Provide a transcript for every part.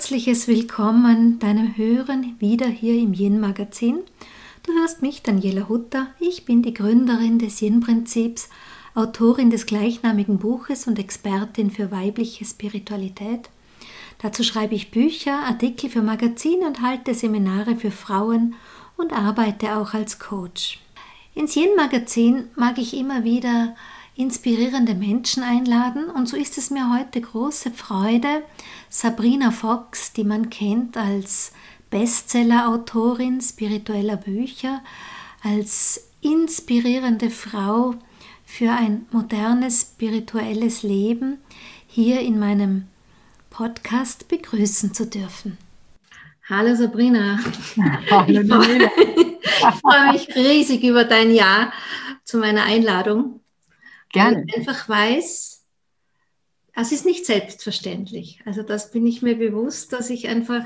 herzliches Willkommen deinem Hören wieder hier im Yin-Magazin. Du hörst mich, Daniela Hutter. Ich bin die Gründerin des Yin-Prinzips, Autorin des gleichnamigen Buches und Expertin für weibliche Spiritualität. Dazu schreibe ich Bücher, Artikel für Magazine und halte Seminare für Frauen und arbeite auch als Coach. Ins Yin-Magazin mag ich immer wieder inspirierende Menschen einladen und so ist es mir heute große Freude, Sabrina Fox, die man kennt als Bestseller-Autorin spiritueller Bücher, als inspirierende Frau für ein modernes spirituelles Leben, hier in meinem Podcast begrüßen zu dürfen. Hallo Sabrina. Hallo Daniela. Ich freue mich riesig über dein Ja zu meiner Einladung. Gerne. Weil ich einfach weiß, es ist nicht selbstverständlich. Also das bin ich mir bewusst, dass ich einfach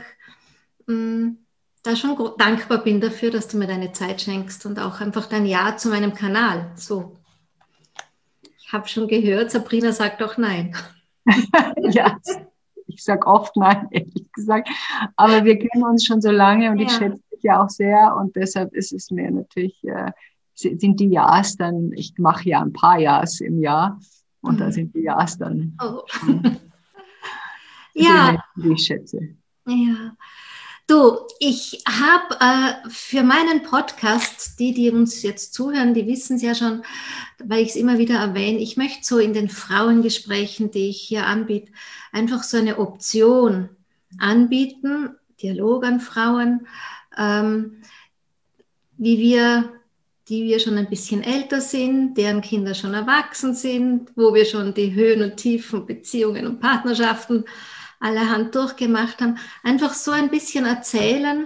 da schon dankbar bin dafür, dass du mir deine Zeit schenkst und auch einfach dein Ja zu meinem Kanal. So. Ich habe schon gehört, Sabrina sagt auch Nein. Ja, ich sage oft Nein, ehrlich gesagt. Aber wir kennen uns schon so lange und ich schätze dich ja auch sehr und deshalb ist es mir natürlich... sind die Ja's dann, ich mache ja ein paar Ja's im Jahr und da sind die Ja's dann ja, die ich schätze. Ja, du, ich habe für meinen Podcast, die uns jetzt zuhören, die wissen es ja schon, weil ich es immer wieder erwähne, ich möchte so in den Frauengesprächen, die ich hier anbiete, einfach so eine Option anbieten, Dialog an Frauen, die wir schon ein bisschen älter sind, deren Kinder schon erwachsen sind, wo wir schon die Höhen und Tiefen, Beziehungen und Partnerschaften allerhand durchgemacht haben. Einfach so ein bisschen erzählen,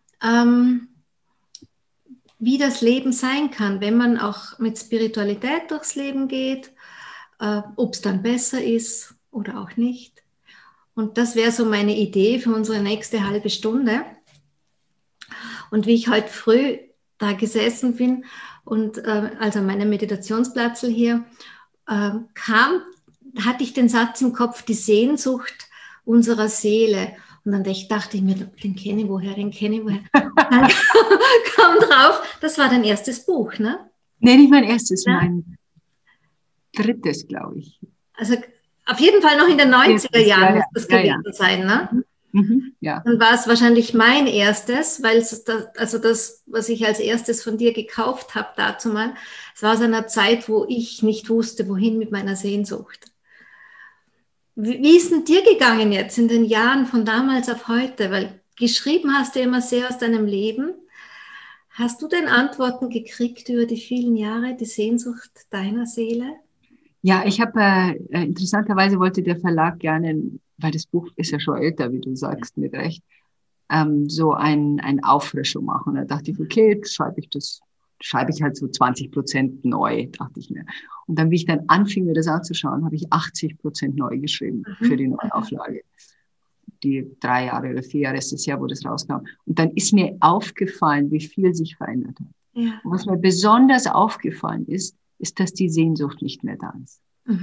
wie das Leben sein kann, wenn man auch mit Spiritualität durchs Leben geht, ob es dann besser ist oder auch nicht. Und das wäre so meine Idee für unsere nächste halbe Stunde. Und wie ich heute früh da gesessen bin und also an meinem Meditationsplatz hier hatte ich den Satz im Kopf, die Sehnsucht unserer Seele. Und dann dachte ich mir, den kenne ich woher. Dann kam drauf, das war dein erstes Buch, ne? Nee, nicht mein erstes, mein drittes, glaube ich. Also auf jeden Fall noch in den 90er Jahren muss das gewesen sein, ne? Ja. Dann war es wahrscheinlich mein erstes, weil das, was ich als erstes von dir gekauft habe dazu mal, es war aus einer Zeit, wo ich nicht wusste, wohin mit meiner Sehnsucht. Wie ist denn dir gegangen jetzt in den Jahren von damals auf heute? Weil geschrieben hast du immer sehr aus deinem Leben. Hast du denn Antworten gekriegt über die vielen Jahre, die Sehnsucht deiner Seele? Ja, ich habe interessanterweise wollte der Verlag gerne, weil das Buch ist ja schon älter, wie du sagst, mit Recht, so ein Auffrischung machen. Da dachte ich, okay, schreibe ich halt so 20% neu, dachte ich mir. Und dann, wie ich dann anfing, mir das anzuschauen, habe ich 80% neu geschrieben für die Neuauflage. Die 3 Jahre oder 4 Jahre ist das Jahr, wo das rauskam. Und dann ist mir aufgefallen, wie viel sich verändert hat. Ja. Und was mir besonders aufgefallen ist, dass die Sehnsucht nicht mehr da ist.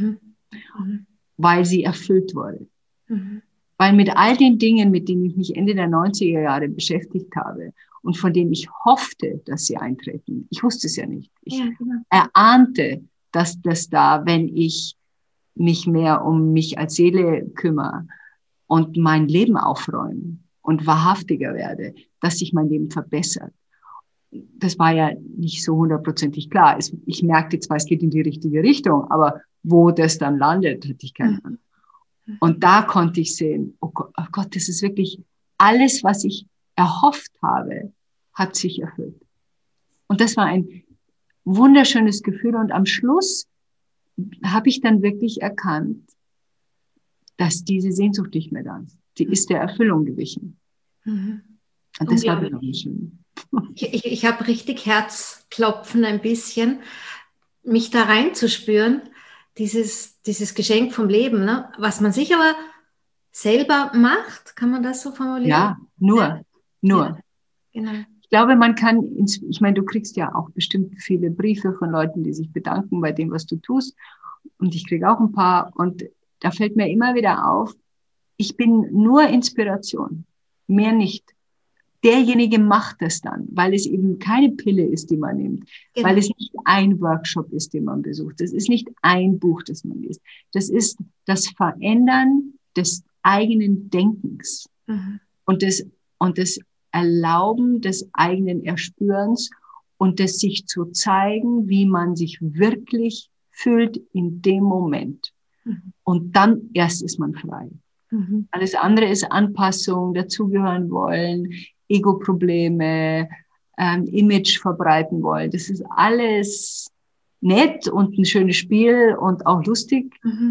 Weil sie erfüllt wurde. Weil mit all den Dingen, mit denen ich mich Ende der 90er Jahre beschäftigt habe und von denen ich hoffte, dass sie eintreten, ich wusste es ja nicht. Ich erahnte, dass das da, wenn ich mich mehr um mich als Seele kümmere und mein Leben aufräume und wahrhaftiger werde, dass sich mein Leben verbessert. Das war ja nicht so 100%ig klar. Ich merkte zwar, es geht in die richtige Richtung, aber wo das dann landet, hatte ich keine Ahnung. Und da konnte ich sehen, oh Gott, das ist wirklich alles, was ich erhofft habe, hat sich erfüllt. Und das war ein wunderschönes Gefühl. Und am Schluss habe ich dann wirklich erkannt, dass diese Sehnsucht nicht mehr da ist. Die ist der Erfüllung gewichen. Und das war besonders schön. Ich habe richtig Herzklopfen ein bisschen, mich da reinzuspüren, dieses Geschenk vom Leben, ne? Was man sich aber selber macht, kann man das so formulieren? Ja, nur. Ja, genau. Ich glaube, man kann, ich meine, du kriegst ja auch bestimmt viele Briefe von Leuten, die sich bedanken bei dem, was du tust. Und ich kriege auch ein paar. Und da fällt mir immer wieder auf, ich bin nur Inspiration, mehr nicht. Derjenige macht das dann, weil es eben keine Pille ist, die man nimmt, genau. Weil es nicht ein Workshop ist, den man besucht. Das ist nicht ein Buch, das man liest. Das ist das Verändern des eigenen Denkens und das Erlauben des eigenen Erspürens und des sich zu zeigen, wie man sich wirklich fühlt in dem Moment. Und dann erst ist man frei. Alles andere ist Anpassung, dazugehören wollen, Ego-Probleme, Image verbreiten wollen. Das ist alles nett und ein schönes Spiel und auch lustig,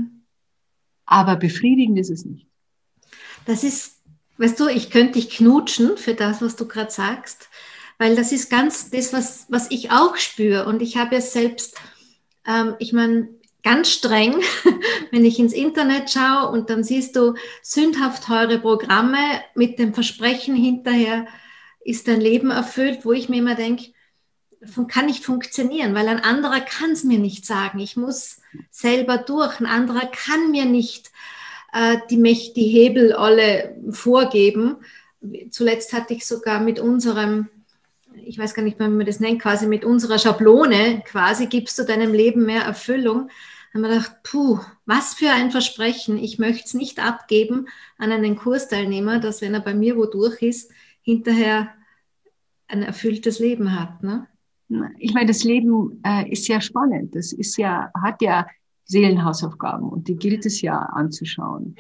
aber befriedigend ist es nicht. Das ist, weißt du, ich könnte dich knutschen für das, was du gerade sagst, weil das ist ganz das, was ich auch spüre. Und ich habe ja selbst, ich meine, ganz streng, wenn ich ins Internet schaue und dann siehst du sündhaft teure Programme mit dem Versprechen hinterher, ist dein Leben erfüllt, wo ich mir immer denke, kann nicht funktionieren, weil ein anderer kann es mir nicht sagen. Ich muss selber durch. Ein anderer kann mir nicht die Hebel alle vorgeben. Zuletzt hatte ich sogar mit unserem, ich weiß gar nicht mehr, wie man das nennt, quasi mit unserer Schablone, quasi gibst du deinem Leben mehr Erfüllung. Da haben wir gedacht, was für ein Versprechen. Ich möchte es nicht abgeben an einen Kursteilnehmer, dass, wenn er bei mir wo durch ist, hinterher ein erfülltes Leben hat. Ne? Ich meine, das Leben ist ja spannend. Das ist ja, hat ja Seelenhausaufgaben und die gilt es ja anzuschauen.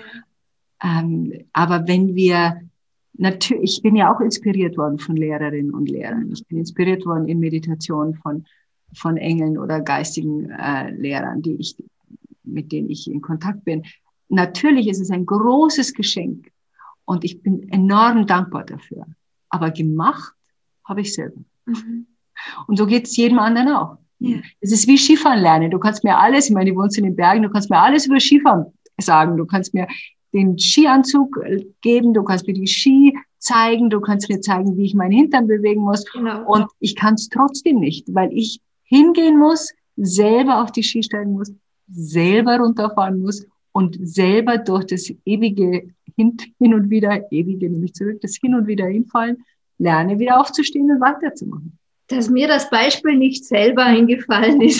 Aber wenn wir natürlich, ich bin ja auch inspiriert worden von Lehrerinnen und Lehrern. Ich bin inspiriert worden in Meditation von Engeln oder geistigen Lehrern, mit denen ich in Kontakt bin. Natürlich ist es ein großes Geschenk und ich bin enorm dankbar dafür. Aber gemacht habe ich selber. Und so geht es jedem anderen auch. Ja. Es ist wie Skifahren lernen. Du kannst mir alles, ich meine, du wohnst in den Bergen, du kannst mir alles über Skifahren sagen. Du kannst mir den Skianzug geben, du kannst mir die Ski zeigen, du kannst mir zeigen, wie ich meinen Hintern bewegen muss. Genau. Und ich kann es trotzdem nicht, weil ich hingehen muss, selber auf die Ski steigen muss, selber runterfahren muss und selber durch das ewige hin und wieder, ewige nehme ich zurück, das hin und wieder hinfallen, lerne wieder aufzustehen und weiterzumachen. Dass mir das Beispiel nicht selber eingefallen ist.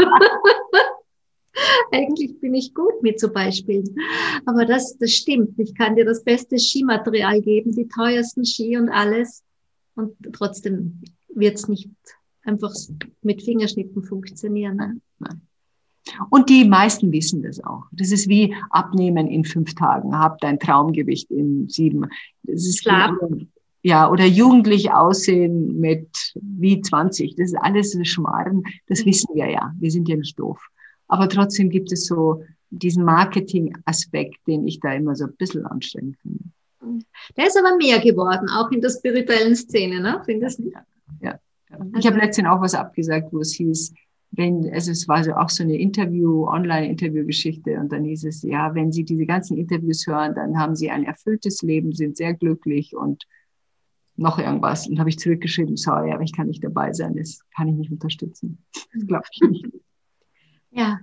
Eigentlich bin ich gut mit so Beispielen. Aber das stimmt. Ich kann dir das beste Skimaterial geben, die teuersten Ski und alles. Und trotzdem wird es nicht einfach mit Fingerschnippen funktionieren. Nein. Und die meisten wissen das auch. Das ist wie Abnehmen in 5 Tagen. Hab dein Traumgewicht in 7. Das ist klar. Ja, oder jugendlich aussehen mit wie 20. Das ist alles Schmarrn. Das wissen wir ja. Wir sind ja nicht doof. Aber trotzdem gibt es so diesen Marketing-Aspekt, den ich da immer so ein bisschen anstrengend finde. Der ist aber mehr geworden, auch in der spirituellen Szene, ne? Findest du? Ja. Ich habe letztens auch was abgesagt, wo es hieß, es war so auch so eine Online-Interview-Geschichte und dann hieß es, ja, wenn Sie diese ganzen Interviews hören, dann haben Sie ein erfülltes Leben, sind sehr glücklich und noch irgendwas. Und habe ich zurückgeschrieben, sorry, aber ich kann nicht dabei sein, das kann ich nicht unterstützen. Das glaube ich nicht. Ja.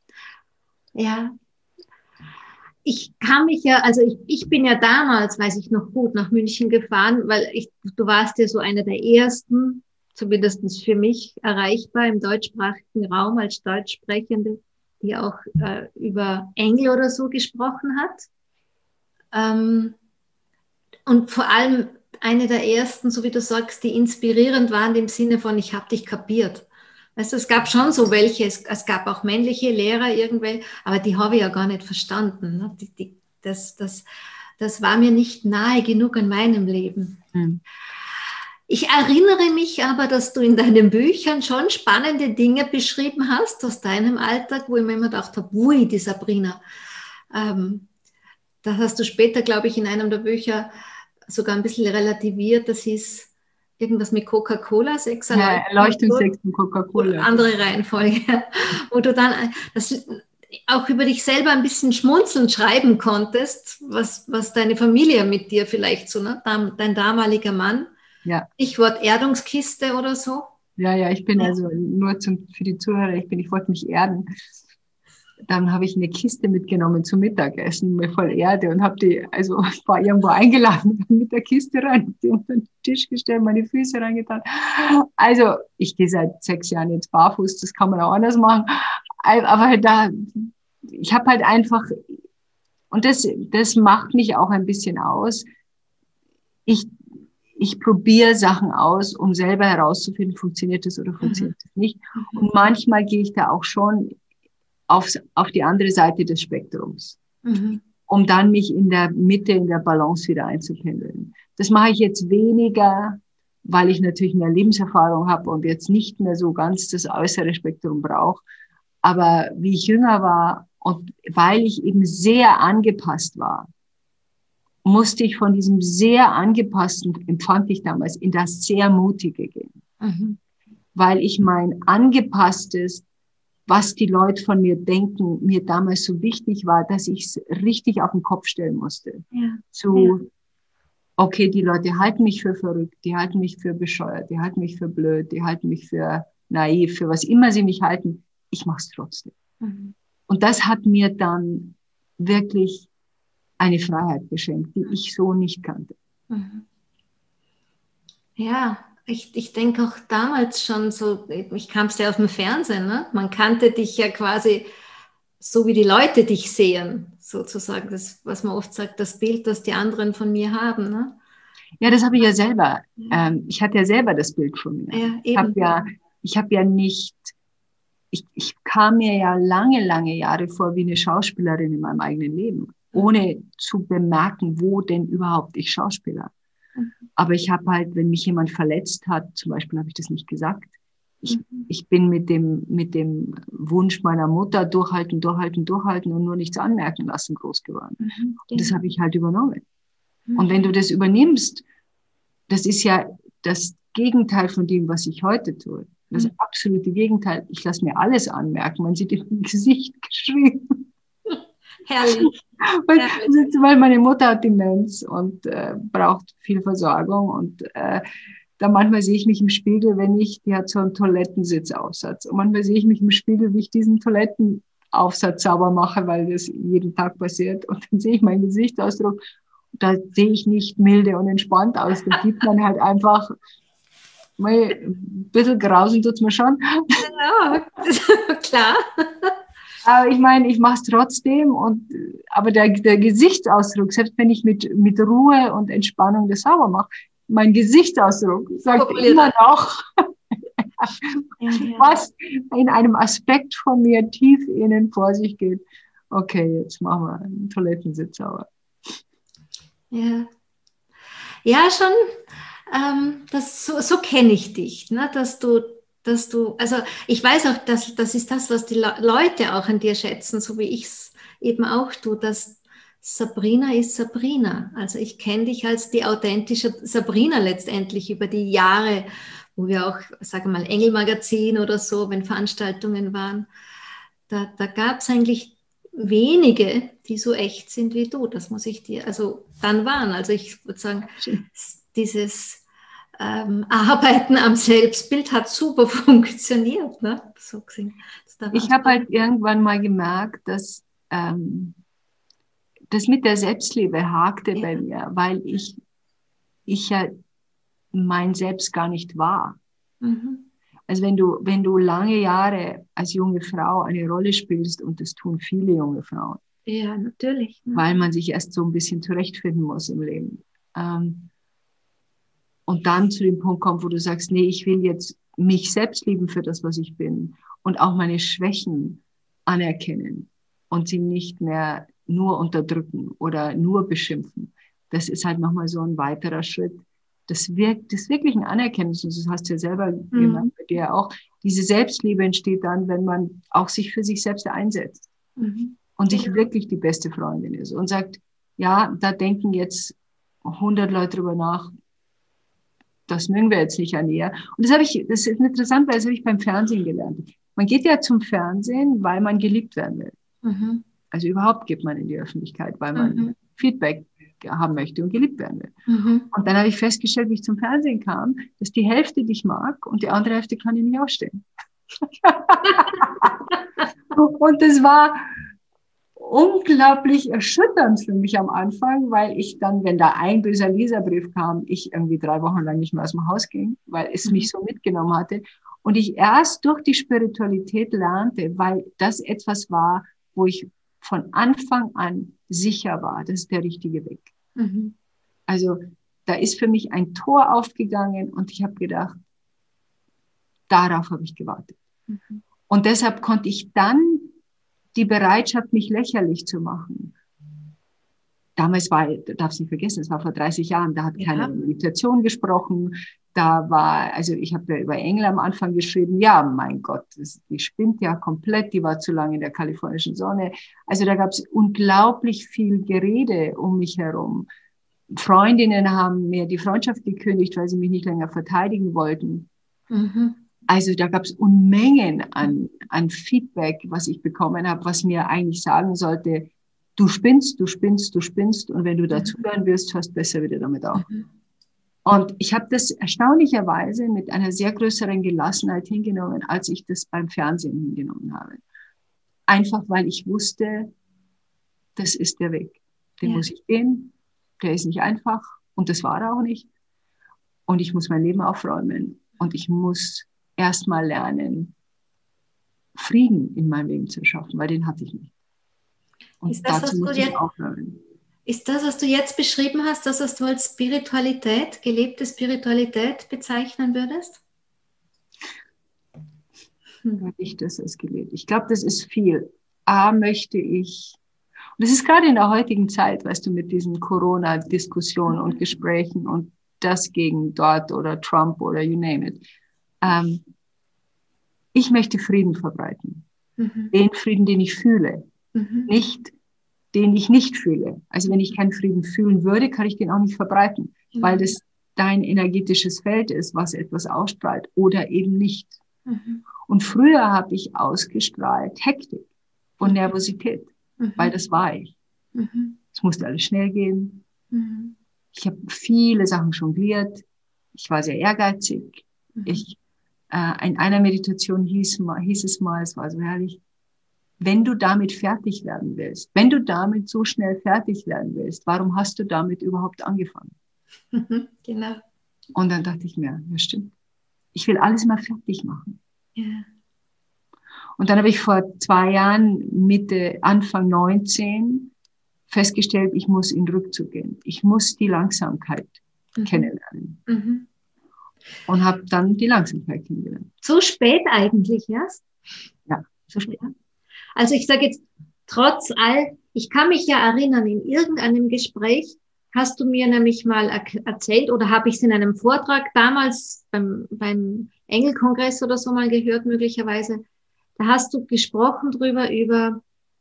Ich kann mich ja, also ich bin ja damals, weiß ich noch gut, nach München gefahren, weil du warst ja so einer der ersten, zumindest für mich erreichbar im deutschsprachigen Raum als Deutschsprechende, die auch über Engel oder so gesprochen hat. Und vor allem eine der ersten, so wie du sagst, die inspirierend waren im Sinne von, ich habe dich kapiert. Weißt du, es gab schon so welche, es gab auch männliche Lehrer irgendwelche, aber die habe ich ja gar nicht verstanden. Ne? Das war mir nicht nahe genug in meinem Leben. Ich erinnere mich aber, dass du in deinen Büchern schon spannende Dinge beschrieben hast aus deinem Alltag, wo ich mir immer gedacht habe, die Sabrina. Das hast du später, glaube ich, in einem der Bücher sogar ein bisschen relativiert. Das hieß irgendwas mit Coca-Cola, Sex, Erleuchtung, Sex und Coca-Cola. Andere Reihenfolge. Wo du dann auch über dich selber ein bisschen schmunzelnd schreiben konntest, was deine Familie mit dir vielleicht so, ne? Dein damaliger Mann. Ja. Stichwort Erdungskiste oder so. Ja, ich bin also nur für die Zuhörer, ich wollte mich erden. dann habe ich eine Kiste mitgenommen zum Mittagessen mit voll Erde und war irgendwo eingeladen mit der Kiste rein, die unter den Tisch gestellt, meine Füße reingetan. Also ich gehe seit 6 Jahren jetzt barfuß, das kann man auch anders machen. Aber ich habe halt einfach, und das macht mich auch ein bisschen aus. Ich probiere Sachen aus, um selber herauszufinden, funktioniert das oder funktioniert das nicht. Und manchmal gehe ich da auch schon auf die andere Seite des Spektrums, um dann mich in der Mitte, in der Balance wieder einzupendeln. Das mache ich jetzt weniger, weil ich natürlich mehr Lebenserfahrung habe und jetzt nicht mehr so ganz das äußere Spektrum brauche. Aber wie ich jünger war und weil ich eben sehr angepasst war, musste ich von diesem sehr angepassten, empfand ich damals, in das sehr mutige gehen. Weil ich mein angepasstes, was die Leute von mir denken, mir damals so wichtig war, dass ich es richtig auf den Kopf stellen musste. Okay, die Leute halten mich für verrückt, die halten mich für bescheuert, die halten mich für blöd, die halten mich für naiv, für was immer sie mich halten. Ich mache es trotzdem. Und das hat mir dann wirklich eine Freiheit geschenkt, die ich so nicht kannte. Ja, ich denke auch damals schon so, ich kam es ja aus dem Fernsehen, ne? Man kannte dich ja quasi so, wie die Leute dich sehen, sozusagen, das, was man oft sagt, das Bild, das die anderen von mir haben. Ne? Ja, das habe ich ja selber. Ich hatte ja selber das Bild von mir. Ja, eben. Ich kam mir ja lange Jahre vor wie eine Schauspielerin in meinem eigenen Leben, ohne zu bemerken, wo denn überhaupt ich Schauspieler. Aber ich habe halt, wenn mich jemand verletzt hat, zum Beispiel habe ich das nicht gesagt. Ich bin mit dem Wunsch meiner Mutter durchhalten und nur nichts anmerken lassen groß geworden. Und das habe ich halt übernommen. Und wenn du das übernimmst, das ist ja das Gegenteil von dem, was ich heute tue. Das absolute Gegenteil. Ich lasse mir alles anmerken. Man sieht im Gesicht geschrieben. Herrlich. Weil meine Mutter hat Demenz und braucht viel Versorgung. Und da manchmal sehe ich mich im Spiegel, die hat so einen Toilettensitzaufsatz. Und manchmal sehe ich mich im Spiegel, wie ich diesen Toilettenaufsatz sauber mache, weil das jeden Tag passiert. Und dann sehe ich meinen Gesichtsausdruck. Da sehe ich nicht milde und entspannt aus. Da gibt man halt einfach ein bisschen grausen tut's mir schon. Ja, klar. Aber ich meine, ich mache es trotzdem. Aber der Gesichtsausdruck, selbst wenn ich mit Ruhe und Entspannung das sauber mache, mein Gesichtsausdruck sagt immer noch, was in einem Aspekt von mir tief innen vor sich geht. Okay, jetzt machen wir einen Toilettensitz sauber. Ja, schon, so kenne ich dich, ne? Dass du, also ich weiß auch, dass das ist das, was die Leute auch an dir schätzen, so wie ich es eben auch tue, dass Sabrina ist Sabrina. Also ich kenne dich als die authentische Sabrina letztendlich über die Jahre, wo wir auch, sagen wir mal, Engelmagazin oder so, wenn Veranstaltungen waren, da gab es eigentlich wenige, die so echt sind wie du. Das muss ich dir, also dann waren. Also ich würde sagen, dieses Arbeiten am Selbstbild hat super funktioniert. Ne? So ich habe halt irgendwann mal gemerkt, dass das mit der Selbstliebe hakte bei mir, weil ich ja mein Selbst gar nicht war. Also wenn du lange Jahre als junge Frau eine Rolle spielst, und das tun viele junge Frauen. Ja, natürlich. Ne? Weil man sich erst so ein bisschen zurechtfinden muss im Leben. Und dann zu dem Punkt kommt, wo du sagst, nee, ich will jetzt mich selbst lieben für das, was ich bin und auch meine Schwächen anerkennen und sie nicht mehr nur unterdrücken oder nur beschimpfen. Das ist halt nochmal so ein weiterer Schritt des wirklichen Anerkennens. Und das hast du ja selber gemerkt, bei dir auch. Diese Selbstliebe entsteht dann, wenn man auch sich für sich selbst einsetzt und sich wirklich die beste Freundin ist und sagt, ja, da denken jetzt 100 Leute drüber nach, das mögen wir jetzt nicht an ihr. Und das ist interessant, weil das habe ich beim Fernsehen gelernt. Man geht ja zum Fernsehen, weil man geliebt werden will. Also überhaupt geht man in die Öffentlichkeit, weil man Feedback haben möchte und geliebt werden will. Und dann habe ich festgestellt, wie ich zum Fernsehen kam, dass die Hälfte dich mag und die andere Hälfte kann ich nicht ausstehen. Und das war unglaublich erschütternd für mich am Anfang, weil ich dann, wenn da ein böser Leserbrief kam, ich irgendwie 3 Wochen lang nicht mehr aus dem Haus ging, weil es mich so mitgenommen hatte. Und ich erst durch die Spiritualität lernte, weil das etwas war, wo ich von Anfang an sicher war, das ist der richtige Weg. Mhm. Also da ist für mich ein Tor aufgegangen und ich habe gedacht, darauf habe ich gewartet. Mhm. Und deshalb konnte ich dann die Bereitschaft, mich lächerlich zu machen. Damals war, du darfst nicht vergessen, es war vor 30 Jahren, da hat keiner Meditation gesprochen. Da war, also ich habe ja über Engel am Anfang geschrieben, ja, mein Gott, die spinnt ja komplett, die war zu lange in der kalifornischen Sonne. Also da gab es unglaublich viel Gerede um mich herum. Freundinnen haben mir die Freundschaft gekündigt, weil sie mich nicht länger verteidigen wollten. Mhm. Also da gab es Unmengen an Feedback, was ich bekommen habe, was mir eigentlich sagen sollte, du spinnst, du spinnst, du spinnst und wenn du dazuhören wirst, hörst besser wieder damit auf. Mhm. Und ich habe das erstaunlicherweise mit einer sehr größeren Gelassenheit hingenommen, als ich das beim Fernsehen hingenommen habe. Einfach, weil ich wusste, das ist der Weg. Den muss ich gehen, der ist nicht einfach und das war er auch nicht. Und ich muss mein Leben aufräumen und ich muss erstmal lernen, Frieden in meinem Leben zu schaffen, weil den hatte ich nicht. Und dazu muss ich aufhören. Ist das, was du jetzt beschrieben hast, das, was du als Spiritualität, gelebte Spiritualität bezeichnen würdest? Nicht das als gelebt. Ich glaube, das ist viel. Möchte ich, und das ist gerade in der heutigen Zeit, weißt du, mit diesen Corona-Diskussionen und Gesprächen und das gegen dort oder Trump oder you name it. Ich möchte Frieden verbreiten. Mhm. Den Frieden, den ich fühle. Mhm. Nicht den ich nicht fühle. Also wenn ich keinen Frieden fühlen würde, kann ich den auch nicht verbreiten, weil das dein energetisches Feld ist, was etwas ausstrahlt oder eben nicht. Mhm. Und früher habe ich ausgestrahlt Hektik und Nervosität, weil das war ich. Mhm. Es musste alles schnell gehen. Mhm. Ich habe viele Sachen jongliert. Ich war sehr ehrgeizig. Mhm. In einer Meditation hieß es mal, es war so herrlich, wenn du damit fertig werden willst, wenn du damit so schnell fertig werden willst, warum hast du damit überhaupt angefangen? Genau. Und dann dachte ich mir, ja stimmt, ich will alles mal fertig machen. Ja. Und dann habe ich vor 2 Jahren, Anfang 19, festgestellt, ich muss in Rückzug gehen. Ich muss die Langsamkeit kennenlernen. Mhm. Und habe dann die Langsamkeit kennengelernt. So spät eigentlich erst? Ja, so spät. Ja. Also ich sage jetzt, ich kann mich ja erinnern, in irgendeinem Gespräch hast du mir nämlich mal erzählt oder habe ich es in einem Vortrag damals beim Engelkongress oder so mal gehört, möglicherweise. Da hast du gesprochen über,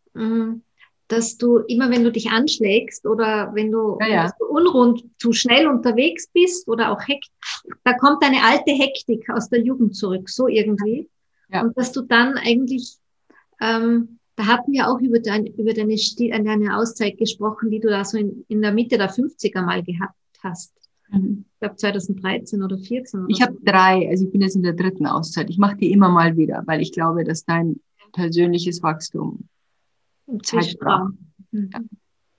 dass du immer, wenn du dich anschlägst oder wenn du unrund zu schnell unterwegs bist oder auch da kommt eine alte Hektik aus der Jugend zurück, so irgendwie. Ja. Und dass du dann eigentlich da hatten wir auch über deine Auszeit gesprochen, die du da so in der Mitte der 50er mal gehabt hast. Mhm. Ich glaube 2013 oder 2014. Ich habe 3, also ich bin jetzt in der 3. Auszeit. Ich mache die immer mal wieder, weil ich glaube, dass dein persönliches Wachstum Zeit braucht. Mhm. Ja.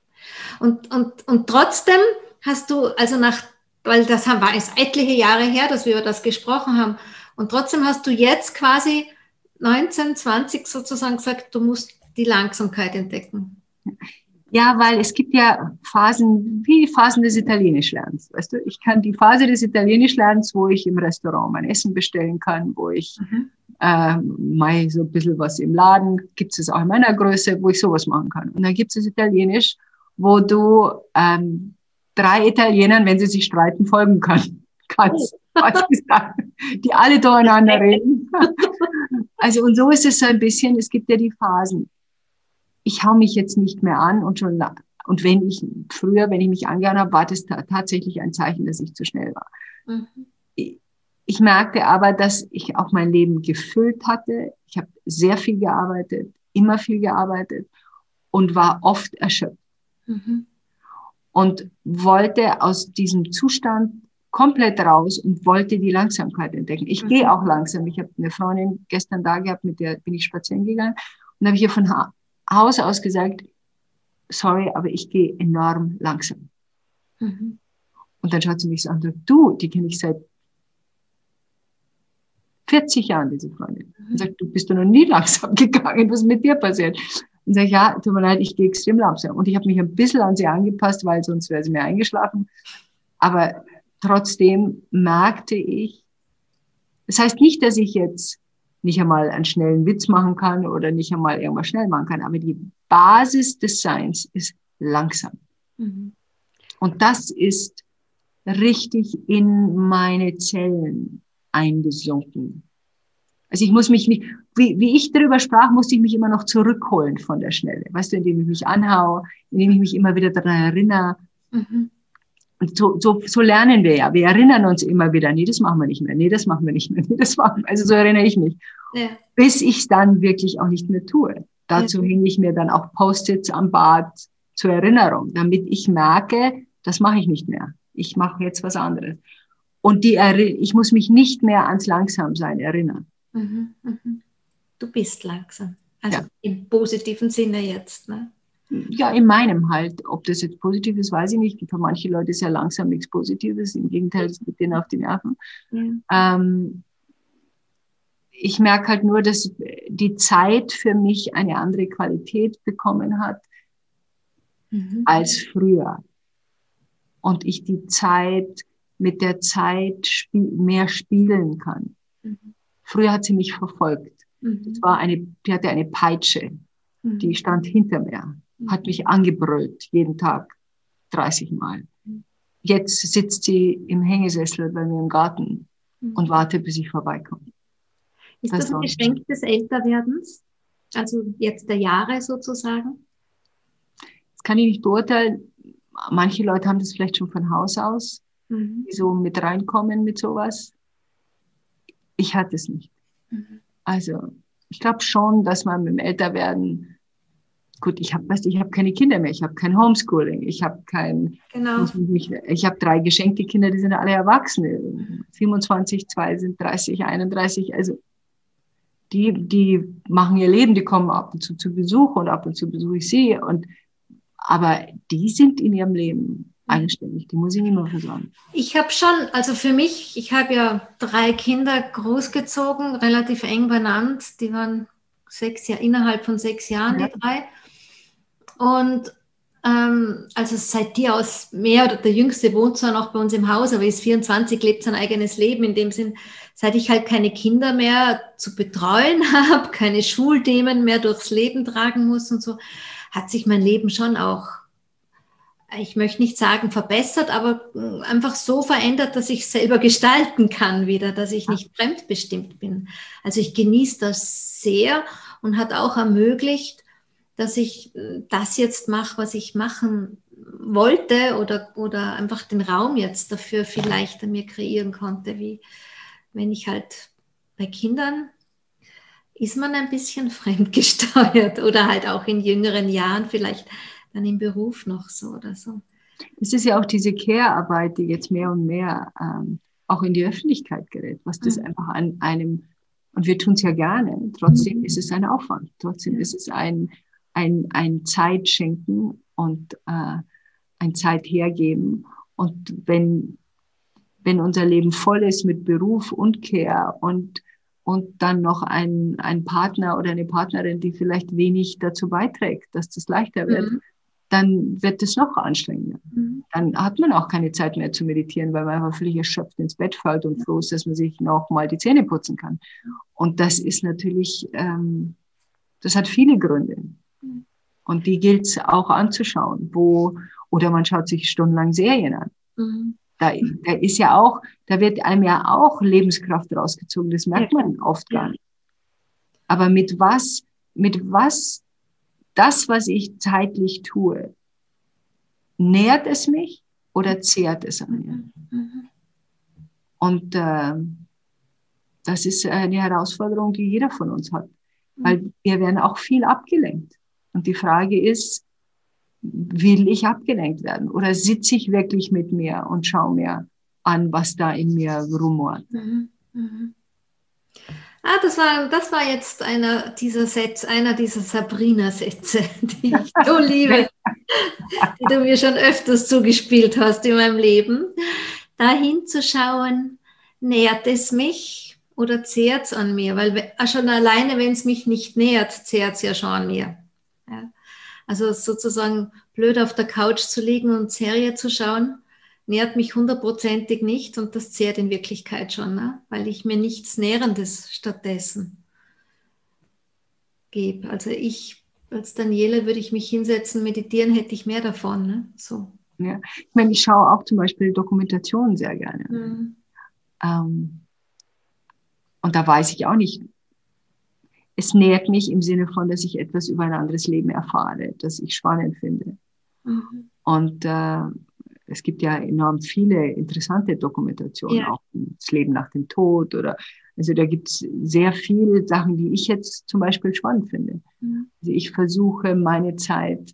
Und trotzdem hast du, weil das war es etliche Jahre her, dass wir über das gesprochen haben, und trotzdem hast du jetzt quasi 19, 20 sozusagen gesagt, du musst die Langsamkeit entdecken. Ja, weil es gibt ja Phasen, wie Phasen des Italienischlernens. Weißt du, ich kann die Phase des Italienischlernens, wo ich im Restaurant mein Essen bestellen kann, wo ich mal so ein bisschen was im Laden, gibt es auch in meiner Größe, wo ich sowas machen kann. Und dann gibt es das Italienisch, wo du 3 Italienern, wenn sie sich streiten, folgen kannst. Die alle durcheinander reden. Also, und so ist es so ein bisschen, es gibt ja die Phasen. Ich hau mich jetzt nicht mehr an und wenn ich mich angehauen habe, war das tatsächlich ein Zeichen, dass ich zu schnell war. Mhm. Ich merkte aber, dass ich auch mein Leben gefüllt hatte. Ich habe sehr viel gearbeitet, immer viel gearbeitet und war oft erschöpft. Mhm. Und wollte aus diesem Zustand komplett raus und wollte die Langsamkeit entdecken. Ich gehe auch langsam. Ich habe eine Freundin gestern da gehabt, mit der bin ich spazieren gegangen und habe ich ihr von Haus aus gesagt, sorry, aber ich gehe enorm langsam. Und dann schaut sie mich so an und sagt, du, die kenne ich seit 40 Jahren, diese Freundin. Und sagt, du bist doch noch nie langsam gegangen, was ist mit dir passiert? Und sage ich, ja, tut mir leid, ich gehe extrem langsam. Und ich habe mich ein bisschen an sie angepasst, weil sonst wäre sie mir eingeschlafen. Aber trotzdem merkte ich, das heißt nicht, dass ich jetzt nicht einmal einen schnellen Witz machen kann oder nicht einmal irgendwas schnell machen kann, aber die Basis des Seins ist langsam. Und das ist richtig in meine Zellen eingesunken. Also ich muss mich nicht, wie ich darüber sprach, musste ich mich immer noch zurückholen von der Schnelle. Weißt du, indem ich mich anhaue, indem ich mich immer wieder daran erinnere. Und so lernen wir ja. Wir erinnern uns immer wieder, nee, das machen wir nicht mehr, nee, das machen wir nicht mehr, nee, das machen wir. Also so erinnere ich mich. Ja. Bis ich es dann wirklich auch nicht mehr tue. Dazu hänge ich mir dann auch Post-its am Bad zur Erinnerung, damit ich merke, das mache ich nicht mehr. Ich mache jetzt was anderes. Und ich muss mich nicht mehr ans Langsamsein erinnern. Du bist langsam. Also im positiven Sinne jetzt, ne? Ja, in meinem halt. Ob das jetzt positiv ist, weiß ich nicht. Für manche Leute ist ja langsam nichts Positives. Im Gegenteil, es geht denen auf die Nerven. Ich merke halt nur, dass die Zeit für mich eine andere Qualität bekommen hat als früher. Und ich die Zeit mit der Zeit mehr spielen kann. Früher hat sie mich verfolgt. Die hatte eine Peitsche. Die stand hinter mir, hat mich angebrüllt, jeden Tag 30 Mal. Jetzt sitzt sie im Hängesessel bei mir im Garten und wartet, bis ich vorbeikomme. Ist das ein Geschenk des Älterwerdens? Also jetzt der Jahre sozusagen? Das kann ich nicht beurteilen. Manche Leute haben das vielleicht schon von Haus aus, die so mit reinkommen mit sowas. Ich hatte es nicht. Also ich glaube schon, dass man mit dem Älterwerden, gut, ich habe keine Kinder mehr, ich habe kein Homeschooling, ich habe ich habe 3 geschenkte Kinder, die sind alle Erwachsene, 27, 2 sind 30, 31, also die machen ihr Leben, die kommen ab und zu Besuch und ab und zu besuche ich sie, aber die sind in ihrem Leben eigenständig, die muss ich nicht mehr versorgen. Ich habe schon, also für mich, ich habe ja 3 Kinder großgezogen, relativ eng benannt, die waren innerhalb von 6 Jahren, die 3. Und also seit die aus der Jüngste wohnt zwar noch bei uns im Haus, aber ist 24, lebt sein eigenes Leben, in dem Sinn, seit ich halt keine Kinder mehr zu betreuen habe, keine Schulthemen mehr durchs Leben tragen muss und so, hat sich mein Leben schon auch, ich möchte nicht sagen verbessert, aber einfach so verändert, dass ich selber gestalten kann wieder, dass ich nicht fremdbestimmt bin. Also ich genieße das sehr und hat auch ermöglicht, dass ich das jetzt mache, was ich machen wollte oder einfach den Raum jetzt dafür viel leichter mir kreieren konnte, wie wenn ich halt bei Kindern ist man ein bisschen fremdgesteuert oder halt auch in jüngeren Jahren vielleicht dann im Beruf noch so oder so. Es ist ja auch diese Care-Arbeit, die jetzt mehr und mehr auch in die Öffentlichkeit gerät, was das einfach an einem, und wir tun es ja gerne, trotzdem ist es ein Aufwand, trotzdem ist es ein Zeit schenken und ein Zeit hergeben. Und wenn unser Leben voll ist mit Beruf und Care und dann noch ein Partner oder eine Partnerin, die vielleicht wenig dazu beiträgt, dass das leichter wird, dann wird es noch anstrengender. Dann hat man auch keine Zeit mehr zu meditieren, weil man einfach völlig erschöpft ins Bett fällt und froh ist, dass man sich noch mal die Zähne putzen kann. Und das ist natürlich, das hat viele Gründe. Und die gilt es auch anzuschauen, oder man schaut sich stundenlang Serien an. Da ist ja auch, da wird einem ja auch Lebenskraft rausgezogen, das merkt man oft gar nicht. Aber mit was das, was ich zeitlich tue, nährt es mich oder zehrt es an mir? Und das ist eine Herausforderung, die jeder von uns hat, weil wir werden auch viel abgelenkt. Und die Frage ist, will ich abgelenkt werden oder sitze ich wirklich mit mir und schaue mir an, was da in mir rumort. Das war jetzt einer dieser Sabrina-Sätze, die ich so liebe, die du mir schon öfters zugespielt hast in meinem Leben. Da hinzuschauen, nährt es mich oder zehrt es an mir? Weil schon alleine, wenn es mich nicht nährt, zehrt es ja schon an mir. Ja. Also sozusagen blöd auf der Couch zu liegen und Serie zu schauen, nährt mich 100%ig nicht und das zehrt in Wirklichkeit schon, ne? Weil ich mir nichts Nährendes stattdessen gebe. Also als Daniela würde ich mich hinsetzen, meditieren, hätte ich mehr davon. Ne? So. Ja. Ich meine, ich schaue auch zum Beispiel Dokumentationen sehr gerne. Und da weiß ich auch nicht, es nährt mich im Sinne von, dass ich etwas über ein anderes Leben erfahre, das ich spannend finde. Und es gibt ja enorm viele interessante Dokumentationen, auch das Leben nach dem Tod also da gibt es sehr viele Sachen, die ich jetzt zum Beispiel spannend finde. Also ich versuche meine Zeit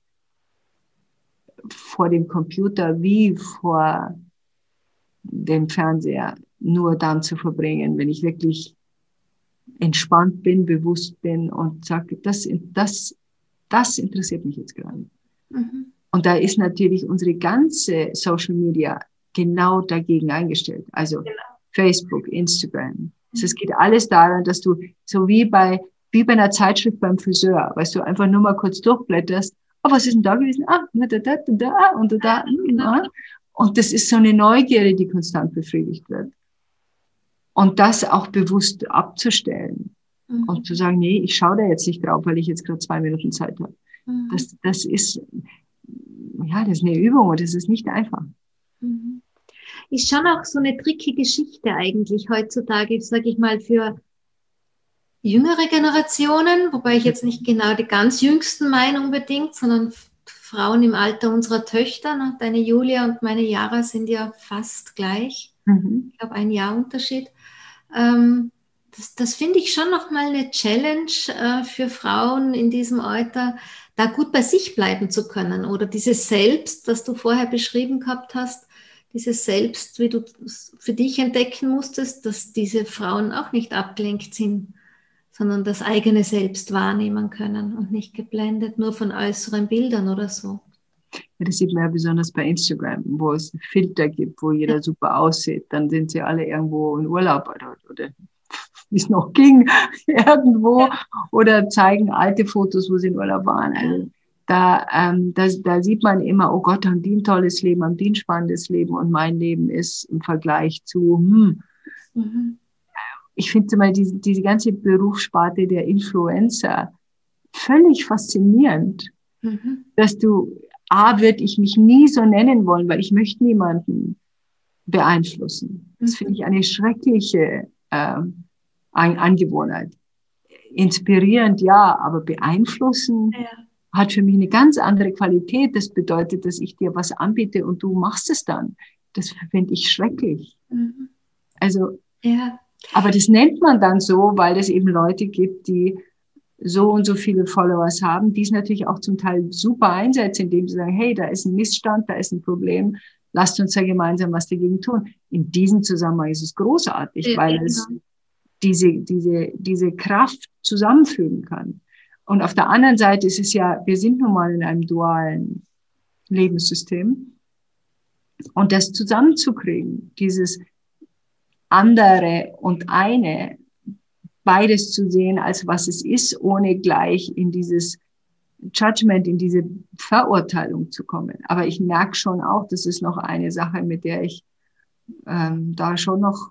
vor dem Computer wie vor dem Fernseher nur dann zu verbringen, wenn ich wirklich entspannt bin, bewusst bin und sage, das interessiert mich jetzt gerade. Und da ist natürlich unsere ganze Social Media genau dagegen eingestellt. Also Facebook, Instagram. Also es geht alles daran, dass du so wie bei einer Zeitschrift beim Friseur, weißt du, einfach nur mal kurz durchblätterst. Oh, was ist denn da gewesen? Da. Und das ist so eine Neugierde, die konstant befriedigt wird. Und das auch bewusst abzustellen und zu sagen, nee, ich schaue da jetzt nicht drauf, weil ich jetzt gerade 2 Minuten Zeit habe. Das ist eine Übung und das ist nicht einfach. Ist schon auch so eine tricky Geschichte eigentlich heutzutage, sage ich mal, für jüngere Generationen, wobei ich jetzt nicht genau die ganz Jüngsten meine unbedingt, sondern Frauen im Alter unserer Töchter. Ne? Deine Julia und meine Yara sind ja fast gleich. Ich glaube, 1 Jahr Unterschied. Das finde ich schon nochmal eine Challenge für Frauen in diesem Alter, da gut bei sich bleiben zu können. Oder dieses Selbst, das du vorher beschrieben gehabt hast, dieses Selbst, wie du für dich entdecken musstest, dass diese Frauen auch nicht abgelenkt sind, sondern das eigene Selbst wahrnehmen können und nicht geblendet nur von äußeren Bildern oder so. Ja, das sieht man ja besonders bei Instagram, wo es Filter gibt, wo jeder super aussieht. Dann sind sie alle irgendwo in Urlaub oder wie es noch ging, irgendwo oder zeigen alte Fotos, wo sie in Urlaub waren. Also da sieht man immer, oh Gott, haben die ein tolles Leben, haben die ein spannendes Leben und mein Leben ist im Vergleich zu, ich finde mal diese ganze Berufssparte der Influencer völlig faszinierend, dass würde ich mich nie so nennen wollen, weil ich möchte niemanden beeinflussen. Das finde ich eine schreckliche Angewohnheit. Inspirierend, ja, aber beeinflussen hat für mich eine ganz andere Qualität. Das bedeutet, dass ich dir was anbiete und du machst es dann. Das finde ich schrecklich. Also, aber das nennt man dann so, weil es eben Leute gibt, die so und so viele Followers haben, die es natürlich auch zum Teil super einsetzen, indem sie sagen, hey, da ist ein Missstand, da ist ein Problem, lasst uns ja gemeinsam was dagegen tun. In diesem Zusammenhang ist es großartig, weil es diese Kraft zusammenfügen kann. Und auf der anderen Seite ist es ja, wir sind nun mal in einem dualen Lebenssystem. Und das zusammenzukriegen, dieses andere und eine, beides zu sehen, als was es ist, ohne gleich in dieses Judgment, in diese Verurteilung zu kommen. Aber ich merke schon auch, das ist noch eine Sache, mit der ich da schon noch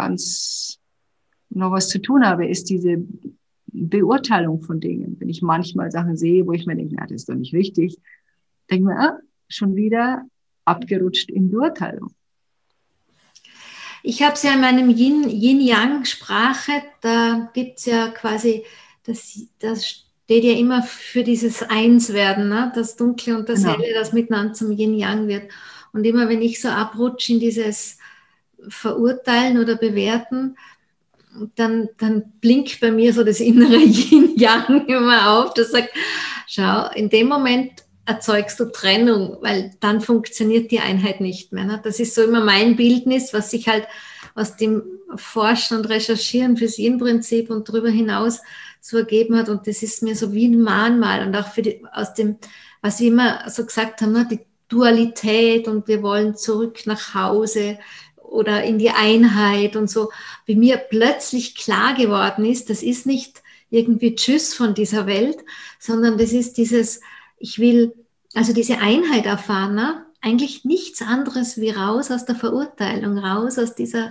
was zu tun habe, ist diese Beurteilung von Dingen. Wenn ich manchmal Sachen sehe, wo ich mir denke, das ist doch nicht richtig, denke ich mir, schon wieder abgerutscht in Beurteilung. Ich habe es ja in meinem Yin-Yang-Sprache, da gibt es ja quasi, das steht ja immer für dieses Einswerden, ne? Das Dunkle und das Helle, das miteinander zum Yin-Yang wird. Und immer wenn ich so abrutsche in dieses Verurteilen oder Bewerten, dann blinkt bei mir so das innere Yin-Yang immer auf, das sagt, schau, in dem Moment erzeugst du Trennung, weil dann funktioniert die Einheit nicht mehr. Ne? Das ist so immer mein Bildnis, was sich halt aus dem Forschen und Recherchieren fürs Yin-Prinzip und darüber hinaus so ergeben hat. Und das ist mir so wie ein Mahnmal. Und auch aus dem, was wir immer so gesagt haben, ne? Die Dualität und wir wollen zurück nach Hause oder in die Einheit und so, wie mir plötzlich klar geworden ist, das ist nicht irgendwie Tschüss von dieser Welt, sondern das ist dieses, ich will also diese Einheit erfahren, ne? Eigentlich nichts anderes wie raus aus der Verurteilung, raus aus dieser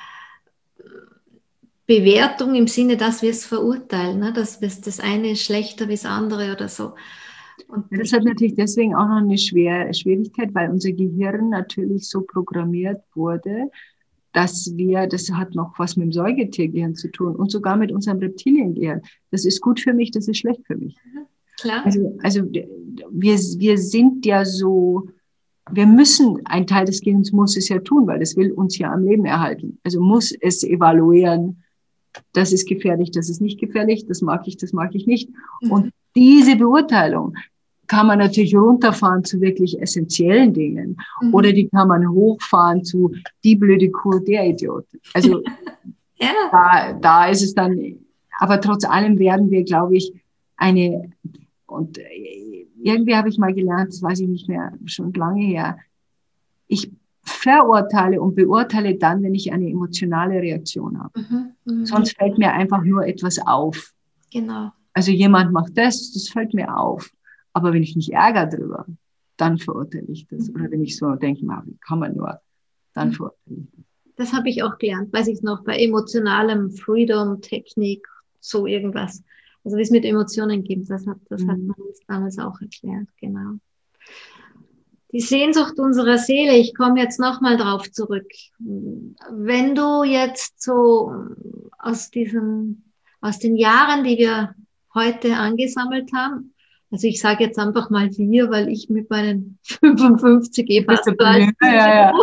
Bewertung im Sinne, dass wir es verurteilen, ne? Dass das eine ist schlechter wie das andere oder so. Und das hat natürlich deswegen auch noch eine Schwierigkeit, weil unser Gehirn natürlich so programmiert wurde, dass das hat noch was mit dem Säugetiergehirn zu tun und sogar mit unserem Reptiliengehirn. Das ist gut für mich, das ist schlecht für mich. Klar. Also wir sind ja so, wir müssen, ein Teil des Gehirns muss es ja tun, weil es will uns ja am Leben erhalten. Also muss es evaluieren, das ist gefährlich, das ist nicht gefährlich, das mag ich nicht. Und diese Beurteilung kann man natürlich runterfahren zu wirklich essentiellen Dingen. Oder die kann man hochfahren zu die blöde Kuh, der Idiot. Also ja. da ist es dann, aber trotz allem werden wir, glaube ich, und irgendwie habe ich mal gelernt, das weiß ich nicht mehr, schon lange her, ich verurteile und beurteile dann, wenn ich eine emotionale Reaktion habe. Sonst fällt mir einfach nur etwas auf. Genau. Also jemand macht das fällt mir auf. Aber wenn ich mich ärgere drüber, dann verurteile ich das. Oder wenn ich so denke, wie kann man nur, dann verurteile ich das. Das habe ich auch gelernt, weiß ich noch, bei emotionalem Freedom, Technik, so irgendwas. Also wie es mit Emotionen gibt, das hat man uns damals auch erklärt, genau. Die Sehnsucht unserer Seele, ich komme jetzt nochmal drauf zurück. Wenn du jetzt so aus den Jahren, die wir heute angesammelt haben, also ich sage jetzt einfach mal wir, weil ich mit meinen 55 fast alt bin. Ja.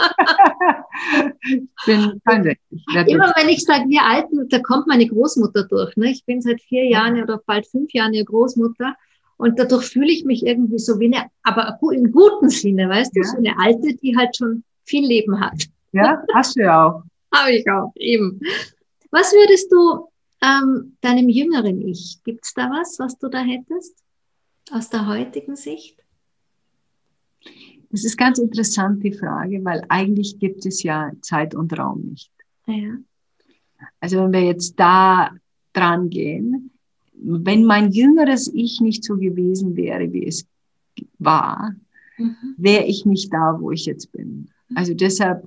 Ich bin 63. Immer wenn ich sage wir Alten, da kommt meine Großmutter durch. Ne? Ich bin seit 4 Jahren oder bald 5 Jahren ihre Großmutter. Und dadurch fühle ich mich irgendwie so wie aber im guten Sinne, weißt du, so eine Alte, die halt schon viel Leben hat. Ja, hast du ja auch. Habe ich auch, eben. Was würdest du deinem jüngeren Ich, gibt es da was du da hättest? Aus der heutigen Sicht? Das ist ganz interessant, die Frage, weil eigentlich gibt es ja Zeit und Raum nicht. Ja. Also wenn wir jetzt da dran gehen, wenn mein jüngeres Ich nicht so gewesen wäre, wie es war, wäre ich nicht da, wo ich jetzt bin. Also deshalb,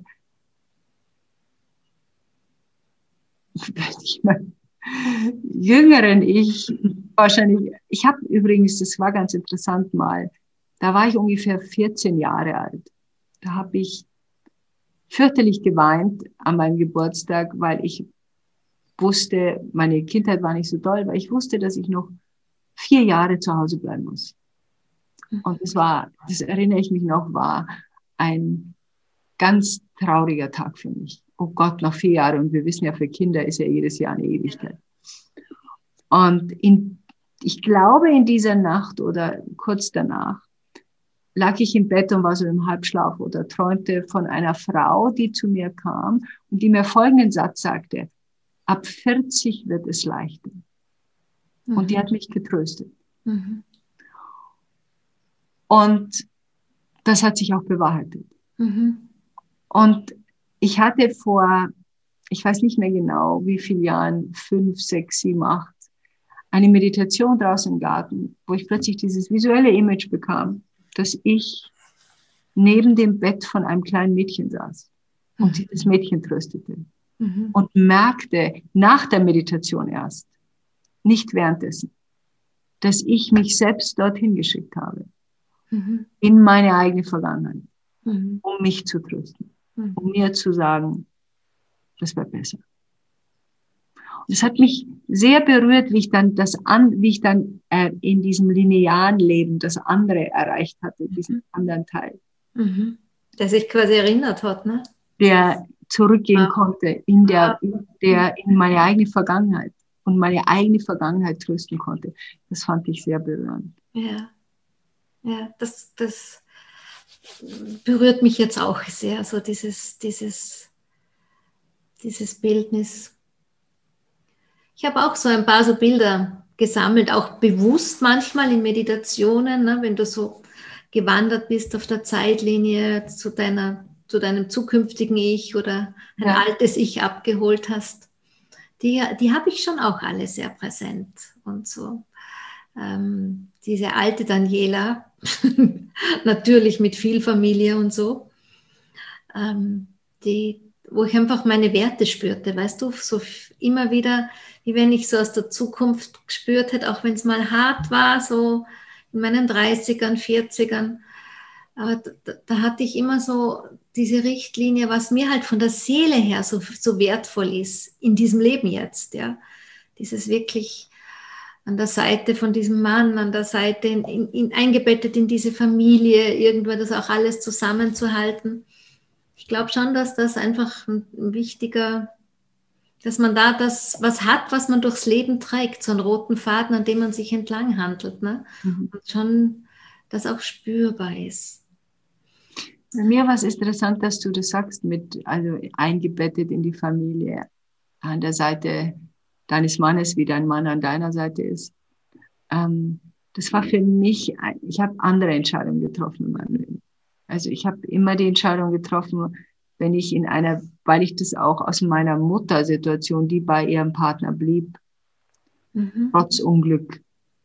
jüngeren Ich wahrscheinlich, ich habe übrigens, das war ganz interessant mal, da war ich ungefähr 14 Jahre alt. Da habe ich fürchterlich geweint an meinem Geburtstag, weil ich wusste, meine Kindheit war nicht so toll, weil ich wusste, dass ich noch 4 Jahre zu Hause bleiben muss. Und das erinnere ich mich noch, war ein ganz trauriger Tag für mich. Oh Gott, noch 4 Jahre. Und wir wissen ja, für Kinder ist ja jedes Jahr eine Ewigkeit. Und ich glaube, in dieser Nacht oder kurz danach lag ich im Bett und war so im Halbschlaf oder träumte von einer Frau, die zu mir kam und die mir folgenden Satz sagte: Ab 40 wird es leichter. Und die hat mich getröstet. Und das hat sich auch bewahrheitet. Und ich hatte vor, ich weiß nicht mehr genau, wie viele Jahren, 5, 6, 7, 8, eine Meditation draußen im Garten, wo ich plötzlich dieses visuelle Image bekam, dass ich neben dem Bett von einem kleinen Mädchen saß und sie das Mädchen tröstete. Und merkte nach der Meditation erst, nicht währenddessen, dass ich mich selbst dorthin geschickt habe, in meine eigene Vergangenheit, um mich zu trösten, um mir zu sagen, das wird besser. Und es hat mich sehr berührt, wie ich dann in diesem linearen Leben das andere erreicht hatte, diesen anderen Teil. Der sich quasi erinnert hat, ne? Der zurückgehen konnte in meine eigene Vergangenheit und meine eigene Vergangenheit trösten konnte. Das fand ich sehr berührend. Ja. Ja, das berührt mich jetzt auch sehr, so dieses Bildnis. Ich habe auch so ein paar so Bilder gesammelt, auch bewusst manchmal in Meditationen, ne, wenn du so gewandert bist auf der Zeitlinie zu deinem zukünftigen Ich oder ein altes Ich abgeholt hast. Die habe ich schon auch alle sehr präsent und so. Diese alte Daniela, natürlich mit viel Familie und so, wo ich einfach meine Werte spürte, weißt du, so immer wieder, wie wenn ich so aus der Zukunft gespürt hätte, auch wenn es mal hart war, so in meinen 30ern, 40ern, aber da hatte ich immer so diese Richtlinie, was mir halt von der Seele her so wertvoll ist, in diesem Leben jetzt, ja, dieses wirklich an der Seite von diesem Mann, an der Seite eingebettet in diese Familie, irgendwo das auch alles zusammenzuhalten. Ich glaube schon, dass das einfach ein wichtiger, dass man da das was hat, was man durchs Leben trägt, so einen roten Faden, an dem man sich entlang handelt, ne? Und schon das auch spürbar ist. Bei mir war es interessant, dass du das sagst, also eingebettet in die Familie, an der Seite deines Mannes, wie dein Mann an deiner Seite ist. Das war für mich, ich habe andere Entscheidungen getroffen in meinem Leben. Also ich habe immer die Entscheidung getroffen, wenn ich weil ich das auch aus meiner Muttersituation, die bei ihrem Partner blieb, trotz Unglück,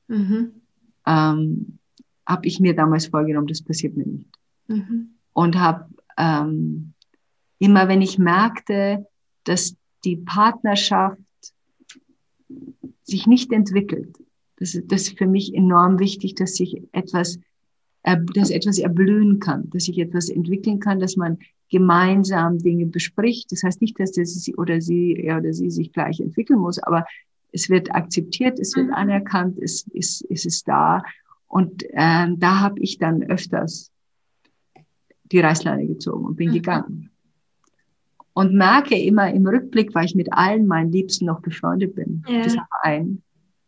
habe ich mir damals vorgenommen, das passiert mir nicht. Und habe immer, wenn ich merkte, dass die Partnerschaft sich nicht entwickelt, das ist für mich enorm wichtig, dass etwas erblühen kann, dass sich etwas entwickeln kann, dass man gemeinsam Dinge bespricht. Das heißt nicht, dass er oder sie sich gleich entwickeln muss, aber es wird akzeptiert, es wird anerkannt, es ist da. Und da habe ich dann öfters die Reißleine gezogen und bin gegangen. Und merke immer im Rückblick, weil ich mit allen meinen Liebsten noch befreundet bin, bis auf einen,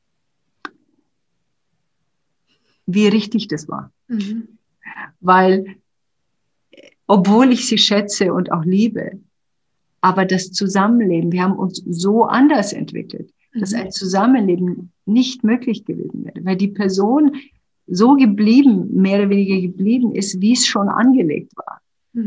wie richtig das war. Weil, obwohl ich sie schätze und auch liebe, aber das Zusammenleben, wir haben uns so anders entwickelt, dass ein Zusammenleben nicht möglich gewesen wäre, weil die Person so mehr oder weniger geblieben ist, wie es schon angelegt war.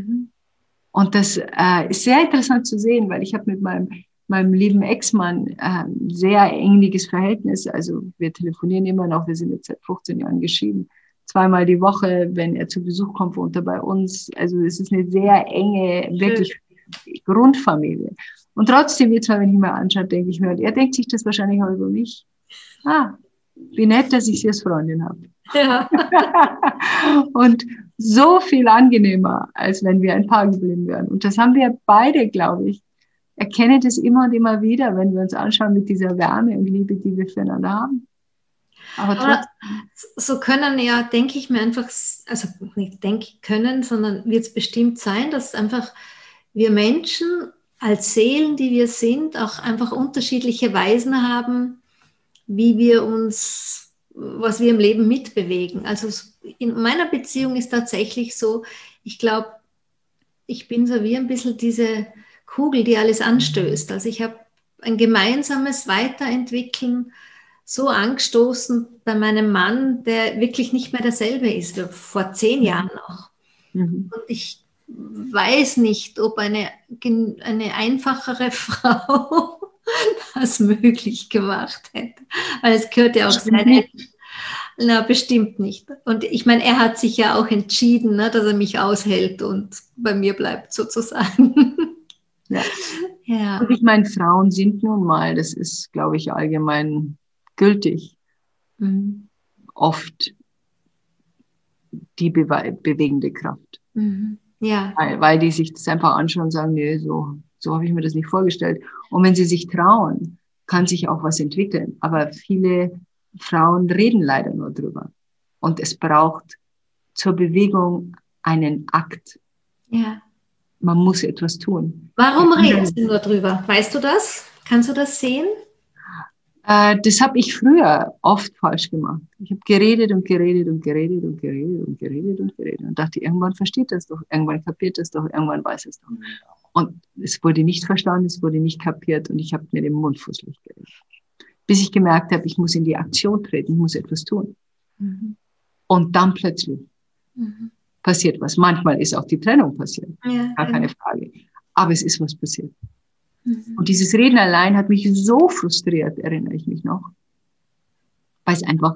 Und das ist sehr interessant zu sehen, weil ich habe mit meinem lieben Ex-Mann sehr enges Verhältnis. Also wir telefonieren immer noch, wir sind jetzt seit 15 Jahren geschieden. 2-mal die Woche, wenn er zu Besuch kommt, wohnt er bei uns. Also es ist eine sehr enge, wirklich Grundfamilie. Und trotzdem, jetzt mal, wenn ich mir anschaue, denke ich mir, er denkt sich das wahrscheinlich auch über mich. Wie nett, dass ich sie als Freundin habe. Ja. Und so viel angenehmer, als wenn wir ein Paar geblieben wären. Und das haben wir beide, glaube ich, erkennen das immer und immer wieder, wenn wir uns anschauen mit dieser Wärme und Liebe, die wir füreinander haben. Aber so können ja, denke ich mir einfach, also nicht denke können, sondern wird es bestimmt sein, dass einfach wir Menschen als Seelen, die wir sind, auch einfach unterschiedliche Weisen haben, wie wir uns, was wir im Leben mitbewegen. Also in meiner Beziehung ist tatsächlich so, ich glaube, ich bin so wie ein bisschen diese Kugel, die alles anstößt. Also ich habe ein gemeinsames Weiterentwickeln so angestoßen bei meinem Mann, der wirklich nicht mehr derselbe ist, wie vor 10 Jahren noch. Und ich weiß nicht, ob eine einfachere Frau das möglich gemacht hätte. Weil es gehört ja auch seine... Na, bestimmt nicht. Und ich meine, er hat sich ja auch entschieden, ne, dass er mich aushält und bei mir bleibt sozusagen. Ja. Und ich meine, Frauen sind nun mal, das ist, glaube ich, allgemein gültig, oft die bewegende Kraft. Ja. Weil die sich das einfach anschauen und sagen, nee, so habe ich mir das nicht vorgestellt. Und wenn sie sich trauen, kann sich auch was entwickeln. Aber viele Frauen reden leider nur drüber. Und es braucht zur Bewegung einen Akt. Ja. Man muss etwas tun. Warum reden sie nur drüber? Weißt du das? Kannst du das sehen? Das habe ich früher oft falsch gemacht. Ich habe geredet und geredet und geredet und geredet und geredet und geredet und dachte, irgendwann versteht das doch, irgendwann kapiert das doch, irgendwann weiß es doch. Und es wurde nicht verstanden, es wurde nicht kapiert und ich habe mir den Mund fusselig geredet. Bis ich gemerkt habe, ich muss in die Aktion treten, ich muss etwas tun. Mhm. Und dann plötzlich passiert was. Manchmal ist auch die Trennung passiert, gar keine Frage. Aber es ist was passiert. Und dieses Reden allein hat mich so frustriert, erinnere ich mich noch. Weil es einfach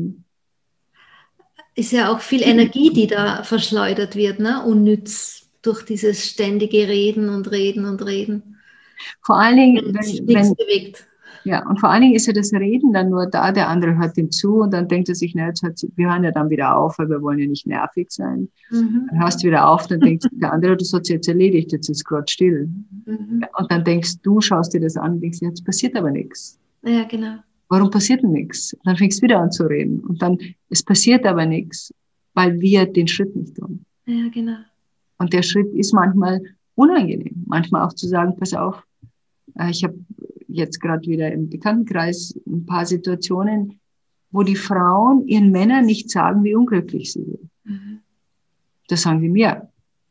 ist ja auch viel Energie, die da verschleudert wird, ne? Unnütz durch dieses ständige Reden und Reden und Reden. Vor allen Dingen, wenn bewegt. Ja, und vor allen Dingen ist ja das Reden dann nur da, der andere hört ihm zu und dann denkt er sich, na, wir hören ja dann wieder auf, weil wir wollen ja nicht nervig sein. Dann hörst du wieder auf, dann denkt der andere, das hat sich jetzt erledigt, jetzt ist gerade still. Und dann denkst du, schaust dir das an und denkst, jetzt passiert aber nichts. Ja, genau. Warum passiert denn nichts? Dann fängst du wieder an zu reden und dann, es passiert aber nichts, weil wir den Schritt nicht tun. Ja, genau. Und der Schritt ist manchmal unangenehm, manchmal auch zu sagen, pass auf, ich habe jetzt gerade wieder im Bekanntenkreis ein paar Situationen, wo die Frauen ihren Männern nicht sagen, wie unglücklich sie sind. Das sagen sie mir.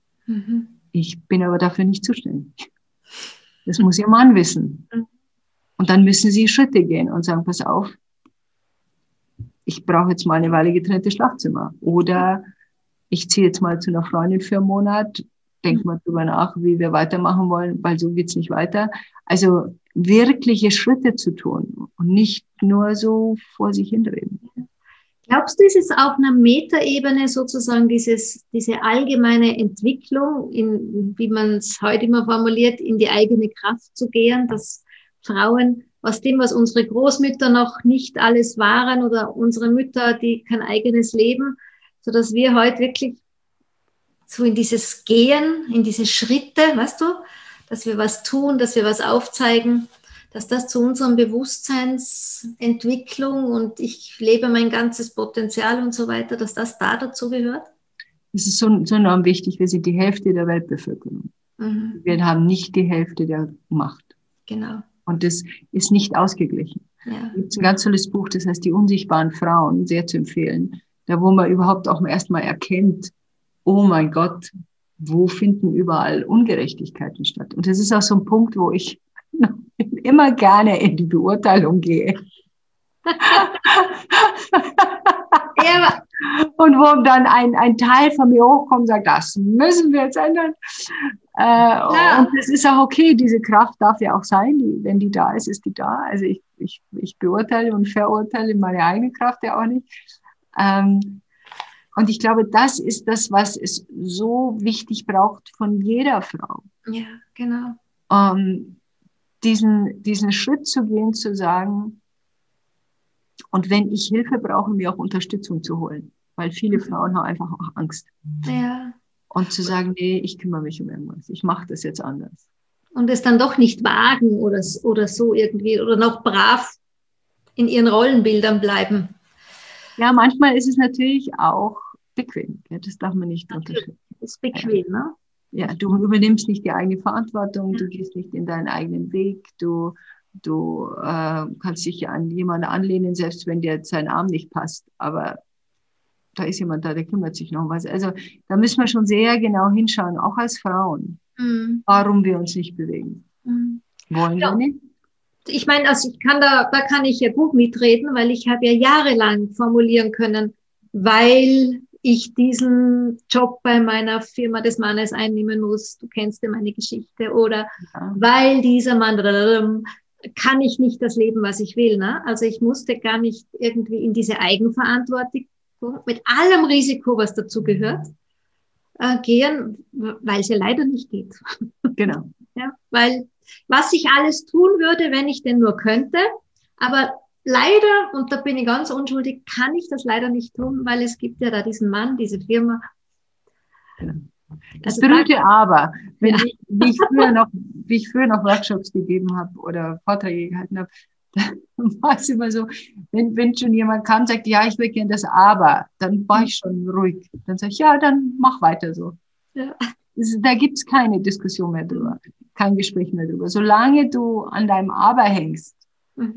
Ich bin aber dafür nicht zuständig. Das muss ihr Mann wissen. Und dann müssen sie Schritte gehen und sagen, pass auf, ich brauche jetzt mal eine Weile getrenntes Schlafzimmer. Oder ich ziehe jetzt mal zu einer Freundin für einen Monat, denke mal drüber nach, wie wir weitermachen wollen, weil so geht's nicht weiter. Also wirkliche Schritte zu tun und nicht nur so vor sich hinreden. Glaubst du, ist es auf einer Metaebene sozusagen diese allgemeine Entwicklung, wie man es heute immer formuliert, in die eigene Kraft zu gehen, dass Frauen aus dem, was unsere Großmütter noch nicht alles waren oder unsere Mütter, die kein eigenes Leben, sodass wir heute wirklich so in dieses Gehen, in diese Schritte, weißt du, dass wir was tun, dass wir was aufzeigen, dass das zu unserer Bewusstseinsentwicklung und ich lebe mein ganzes Potenzial und so weiter, dass das da dazu gehört? Das ist so enorm wichtig. Wir sind die Hälfte der Weltbevölkerung. Wir haben nicht die Hälfte der Macht. Genau. Und das ist nicht ausgeglichen. Ja. Es gibt ein ganz tolles Buch, das heißt Die unsichtbaren Frauen, sehr zu empfehlen. Da, wo man überhaupt auch erstmal erkennt, oh mein Gott, wo finden überall Ungerechtigkeiten statt? Und das ist auch so ein Punkt, wo ich immer gerne in die Beurteilung gehe. Ja. Und wo dann ein Teil von mir hochkommt und sagt, das müssen wir jetzt ändern. Und es ist auch okay, diese Kraft darf ja auch sein, wenn die da ist, ist die da. Also ich beurteile und verurteile meine eigene Kraft ja auch nicht. Und ich glaube, das ist das, was es so wichtig braucht von jeder Frau. Ja, genau. Diesen Schritt zu gehen, zu sagen, und wenn ich Hilfe brauche, mir auch Unterstützung zu holen. Weil viele Frauen haben einfach auch Angst. Ja. Und zu sagen, nee, ich kümmere mich um irgendwas. Ich mache das jetzt anders. Und es dann doch nicht wagen oder so irgendwie oder noch brav in ihren Rollenbildern bleiben. Ja, manchmal ist es natürlich auch bequem. Ja, das darf man nicht unterschätzen. Das ist bequem, ne? Ja, du übernimmst nicht die eigene Verantwortung, du gehst nicht in deinen eigenen Weg, du kannst dich an jemanden anlehnen, selbst wenn dir sein Arm nicht passt, aber da ist jemand da, der kümmert sich noch um was. Also da müssen wir schon sehr genau hinschauen, auch als Frauen, warum wir uns nicht bewegen. Wollen wir nicht? Ich meine, also da kann ich ja gut mitreden, weil ich habe ja jahrelang formulieren können, weil ich diesen Job bei meiner Firma des Mannes einnehmen muss, du kennst ja meine Geschichte, oder weil dieser Mann, kann ich nicht das Leben, was ich will. Ne? Also ich musste gar nicht irgendwie in diese Eigenverantwortung mit allem Risiko, was dazu gehört, gehen, weil es ja leider nicht geht. Genau. Ja, weil was ich alles tun würde, wenn ich denn nur könnte, aber leider, und da bin ich ganz unschuldig, kann ich das leider nicht tun, weil es gibt ja da diesen Mann, diese Firma. Das berühmte Aber, wie ich früher noch Workshops gegeben habe oder Vorträge gehalten habe, dann war es immer so, wenn schon jemand kam und sagt, ja, ich will gerne das Aber, dann war ich schon ruhig. Dann sage ich, ja, dann mach weiter so. Ja. Da gibt's keine Diskussion mehr drüber, kein Gespräch mehr drüber. Solange du an deinem Aber hängst,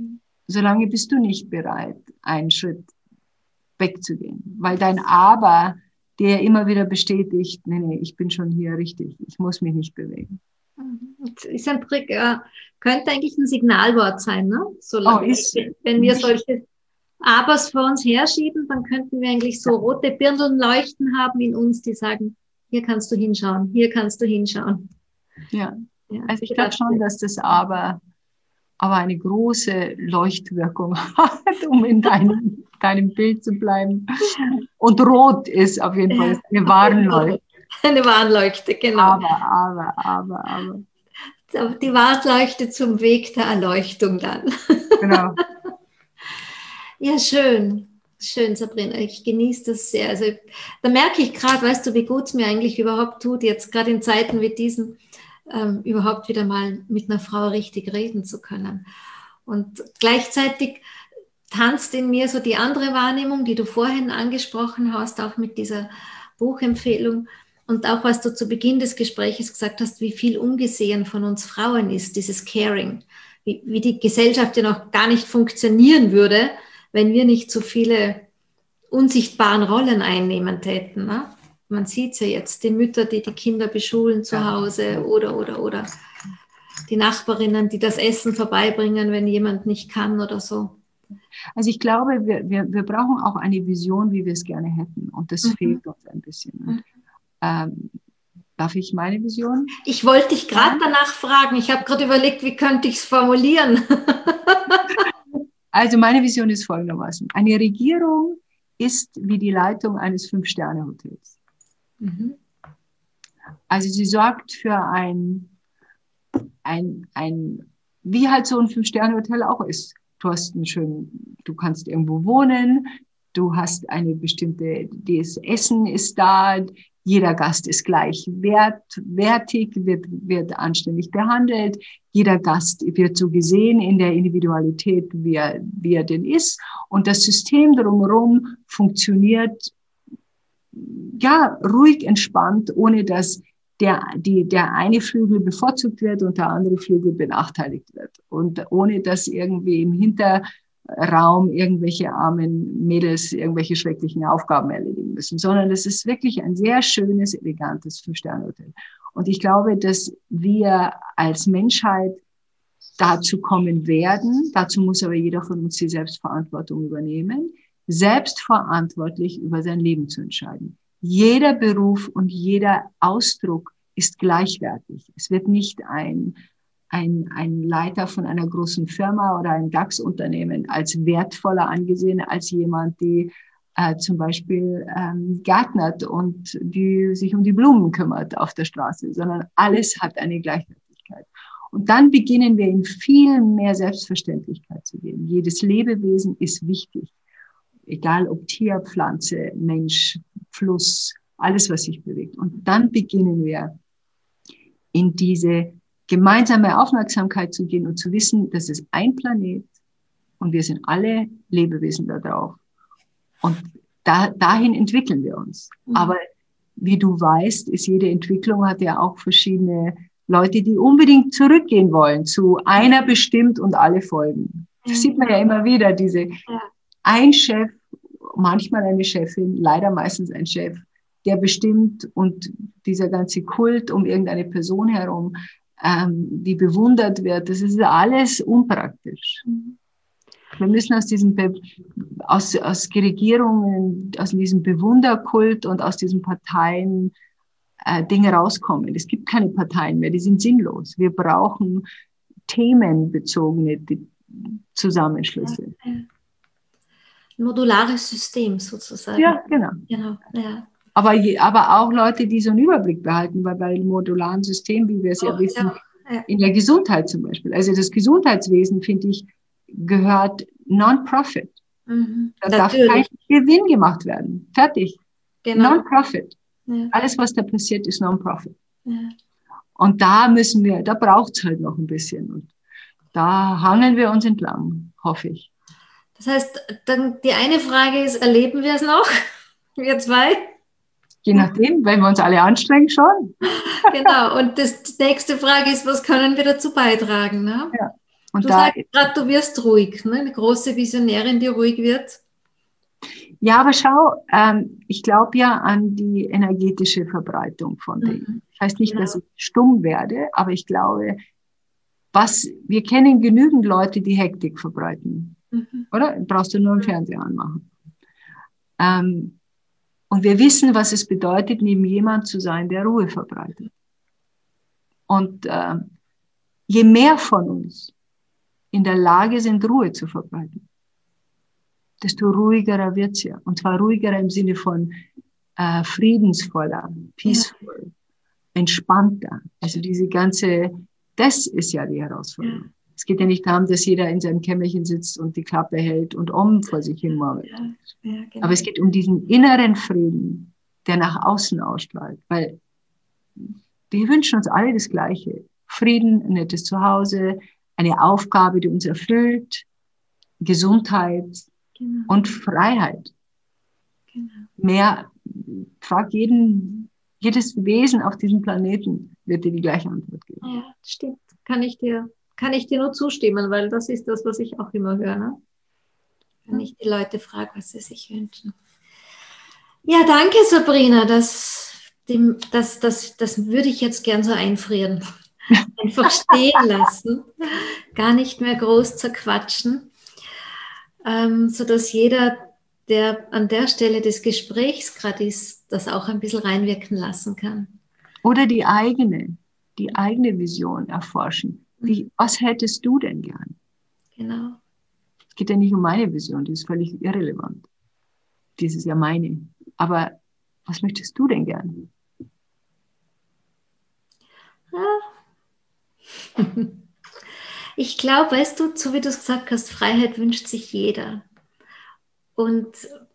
solange bist du nicht bereit, einen Schritt wegzugehen. Weil dein Aber, der immer wieder bestätigt, nee, ich bin schon hier richtig, ich muss mich nicht bewegen. Ist ein Trick, könnte eigentlich ein Signalwort sein, ne? Solange, wenn wir solche Abers vor uns herschieben, dann könnten wir eigentlich so rote Birneln leuchten haben in uns, die sagen, hier kannst du hinschauen, hier kannst du hinschauen. Ja, also ich glaube schon, dass das aber eine große Leuchtwirkung hat, um in deinem Bild zu bleiben. Und rot ist auf jeden Fall eine Warnleuchte. Eine Warnleuchte, genau. Aber. Die Warnleuchte zum Weg der Erleuchtung dann. Genau. Ja, schön. Schön, Sabrina. Ich genieße das sehr. Also da merke ich gerade, weißt du, wie gut es mir eigentlich überhaupt tut, jetzt gerade in Zeiten wie diesen, überhaupt wieder mal mit einer Frau richtig reden zu können. Und gleichzeitig tanzt in mir so die andere Wahrnehmung, die du vorhin angesprochen hast, auch mit dieser Buchempfehlung und auch was du zu Beginn des Gesprächs gesagt hast, wie viel ungesehen von uns Frauen ist, dieses Caring, wie die Gesellschaft ja noch gar nicht funktionieren würde, wenn wir nicht so viele unsichtbaren Rollen einnehmen täten. Ne? Man sieht es ja jetzt, die Mütter, die die Kinder beschulen zu Hause oder die Nachbarinnen, die das Essen vorbeibringen, wenn jemand nicht kann oder so. Also ich glaube, wir brauchen auch eine Vision, wie wir es gerne hätten. Und das fehlt uns ein bisschen. Darf ich meine Vision? Ich wollte dich gerade danach fragen. Ich habe gerade überlegt, wie könnte ich es formulieren? Also meine Vision ist folgendermaßen. Eine Regierung ist wie die Leitung eines 5-Sterne-Hotels. Also sie sorgt für wie halt so ein 5-Sterne-Hotel auch ist. Du kannst irgendwo wohnen, du hast eine bestimmte, das Essen ist da, jeder Gast ist gleichwertig, wird anständig behandelt, jeder Gast wird so gesehen in der Individualität, wie er denn ist. Und das System drumherum funktioniert ruhig, entspannt, ohne dass der eine Flügel bevorzugt wird und der andere Flügel benachteiligt wird. Und ohne dass irgendwie im Hinterraum irgendwelche armen Mädels irgendwelche schrecklichen Aufgaben erledigen müssen, sondern es ist wirklich ein sehr schönes, elegantes 5-Sterne-Hotel. Und ich glaube, dass wir als Menschheit dazu kommen werden, dazu muss aber jeder von uns die Selbstverantwortung übernehmen, selbstverantwortlich über sein Leben zu entscheiden. Jeder Beruf und jeder Ausdruck ist gleichwertig. Es wird nicht ein Leiter von einer großen Firma oder ein DAX-Unternehmen als wertvoller angesehen als jemand, die zum Beispiel gärtnert und die sich um die Blumen kümmert auf der Straße, sondern alles hat eine Gleichwertigkeit. Und dann beginnen wir in viel mehr Selbstverständlichkeit zu gehen. Jedes Lebewesen ist wichtig. Egal ob Tier, Pflanze, Mensch, Fluss, alles, was sich bewegt. Und dann beginnen wir in diese gemeinsame Aufmerksamkeit zu gehen und zu wissen, das ist ein Planet und wir sind alle Lebewesen da drauf. Und dahin entwickeln wir uns. Aber wie du weißt, ist jede Entwicklung, hat ja auch verschiedene Leute, die unbedingt zurückgehen wollen zu einer bestimmt und alle folgen. Das sieht man ja immer wieder, ein Chef, manchmal eine Chefin, leider meistens ein Chef, der bestimmt und dieser ganze Kult um irgendeine Person herum, die bewundert wird, das ist alles unpraktisch. Wir müssen aus Regierungen, aus diesem Bewunderkult und aus diesen Parteien Dinge rauskommen. Es gibt keine Parteien mehr, die sind sinnlos. Wir brauchen themenbezogene Zusammenschlüsse. Ein modulares System sozusagen. Ja, genau. Ja. Aber auch Leute, die so einen Überblick behalten, weil bei dem modularen System, wie wir es ja wissen, in der Gesundheit zum Beispiel. Also das Gesundheitswesen, finde ich, gehört Non-Profit. Da darf kein Gewinn gemacht werden. Fertig. Genau. Non-Profit. Ja. Alles, was da passiert, ist Non-Profit. Ja. Und da braucht es halt noch ein bisschen. Und da hangeln wir uns entlang, hoffe ich. Das heißt, dann die eine Frage ist, erleben wir es noch? Wir zwei? Je nachdem, wenn wir uns alle anstrengen, schon. Genau, und die nächste Frage ist, was können wir dazu beitragen? Ne? Ja. Und du sagst gerade, du wirst ruhig, ne? Eine große Visionärin, die ruhig wird. Ja, aber schau, ich glaube ja an die energetische Verbreitung von Dingen. Das heißt nicht, dass ich stumm werde, aber ich glaube, wir kennen genügend Leute, die Hektik verbreiten. Oder? Brauchst du nur einen Fernseher anmachen. Und wir wissen, was es bedeutet, neben jemand zu sein, der Ruhe verbreitet. Und je mehr von uns in der Lage sind, Ruhe zu verbreiten, desto ruhigerer wird's ja. Und zwar ruhigerer im Sinne von friedensvoller, peaceful, entspannter. Also das ist ja die Herausforderung. Ja. Es geht ja nicht darum, dass jeder in seinem Kämmerchen sitzt und die Klappe hält und vor sich hin murmelt. Ja, genau. Aber es geht um diesen inneren Frieden, der nach außen ausstrahlt. Weil wir wünschen uns alle das Gleiche. Frieden, ein nettes Zuhause, eine Aufgabe, die uns erfüllt, Gesundheit und Freiheit. Genau. Frag jedes Wesen auf diesem Planeten, wird dir die gleiche Antwort geben. Ja, stimmt. Kann ich dir nur zustimmen, weil das ist das, was ich auch immer höre. Ne? Wenn ich die Leute frage, was sie sich wünschen. Ja, danke Sabrina, das würde ich jetzt gern so einfrieren. Einfach stehen lassen, gar nicht mehr groß zerquatschen, sodass jeder, der an der Stelle des Gesprächs gerade ist, das auch ein bisschen reinwirken lassen kann. Oder die eigene Vision erforschen. Was hättest du denn gern? Genau. Es geht ja nicht um meine Vision, die ist völlig irrelevant. Das ist ja meine. Aber was möchtest du denn gern? Ich glaube, weißt du, so wie du es gesagt hast, Freiheit wünscht sich jeder. Und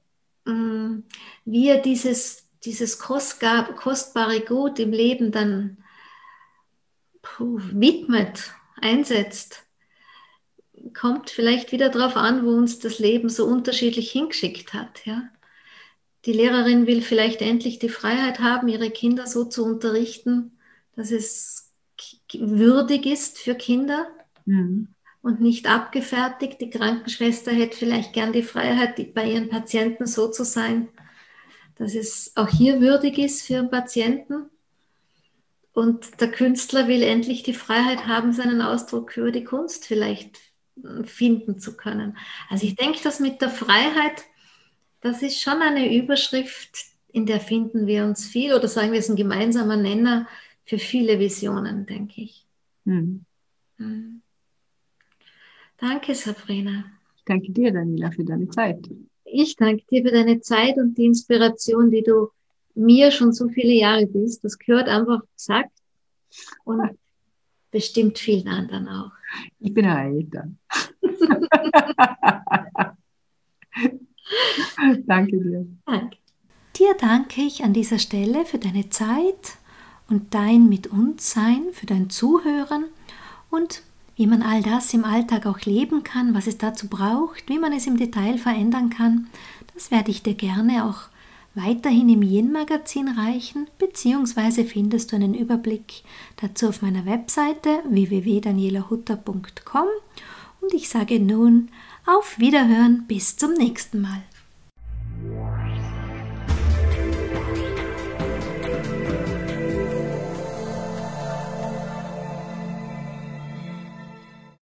wie er dieses kostbare Gut im Leben dann widmet, einsetzt, kommt vielleicht wieder darauf an, wo uns das Leben so unterschiedlich hingeschickt hat. Ja? Die Lehrerin will vielleicht endlich die Freiheit haben, ihre Kinder so zu unterrichten, dass es würdig ist für Kinder und nicht abgefertigt. Die Krankenschwester hätte vielleicht gern die Freiheit, bei ihren Patienten so zu sein, dass es auch hier würdig ist für den Patienten. Und der Künstler will endlich die Freiheit haben, seinen Ausdruck über die Kunst vielleicht finden zu können. Also ich denke, dass mit der Freiheit, das ist schon eine Überschrift, in der finden wir uns viel, oder sagen wir, es ist ein gemeinsamer Nenner für viele Visionen, denke ich. Danke, Sabrina. Ich danke dir, Daniela, für deine Zeit. Ich danke dir für deine Zeit und die Inspiration, die du mir schon so viele Jahre bist. Das gehört einfach gesagt und bestimmt vielen anderen auch. Ich bin ja älter. Danke dir. Danke. Dir danke ich an dieser Stelle für deine Zeit und dein Mit uns Sein, für dein Zuhören und wie man all das im Alltag auch leben kann, was es dazu braucht, wie man es im Detail verändern kann. Das werde ich dir gerne auch weiterhin im Yin-Magazin reichen, beziehungsweise findest du einen Überblick dazu auf meiner Webseite www.danielahutter.com und ich sage nun auf Wiederhören, bis zum nächsten Mal.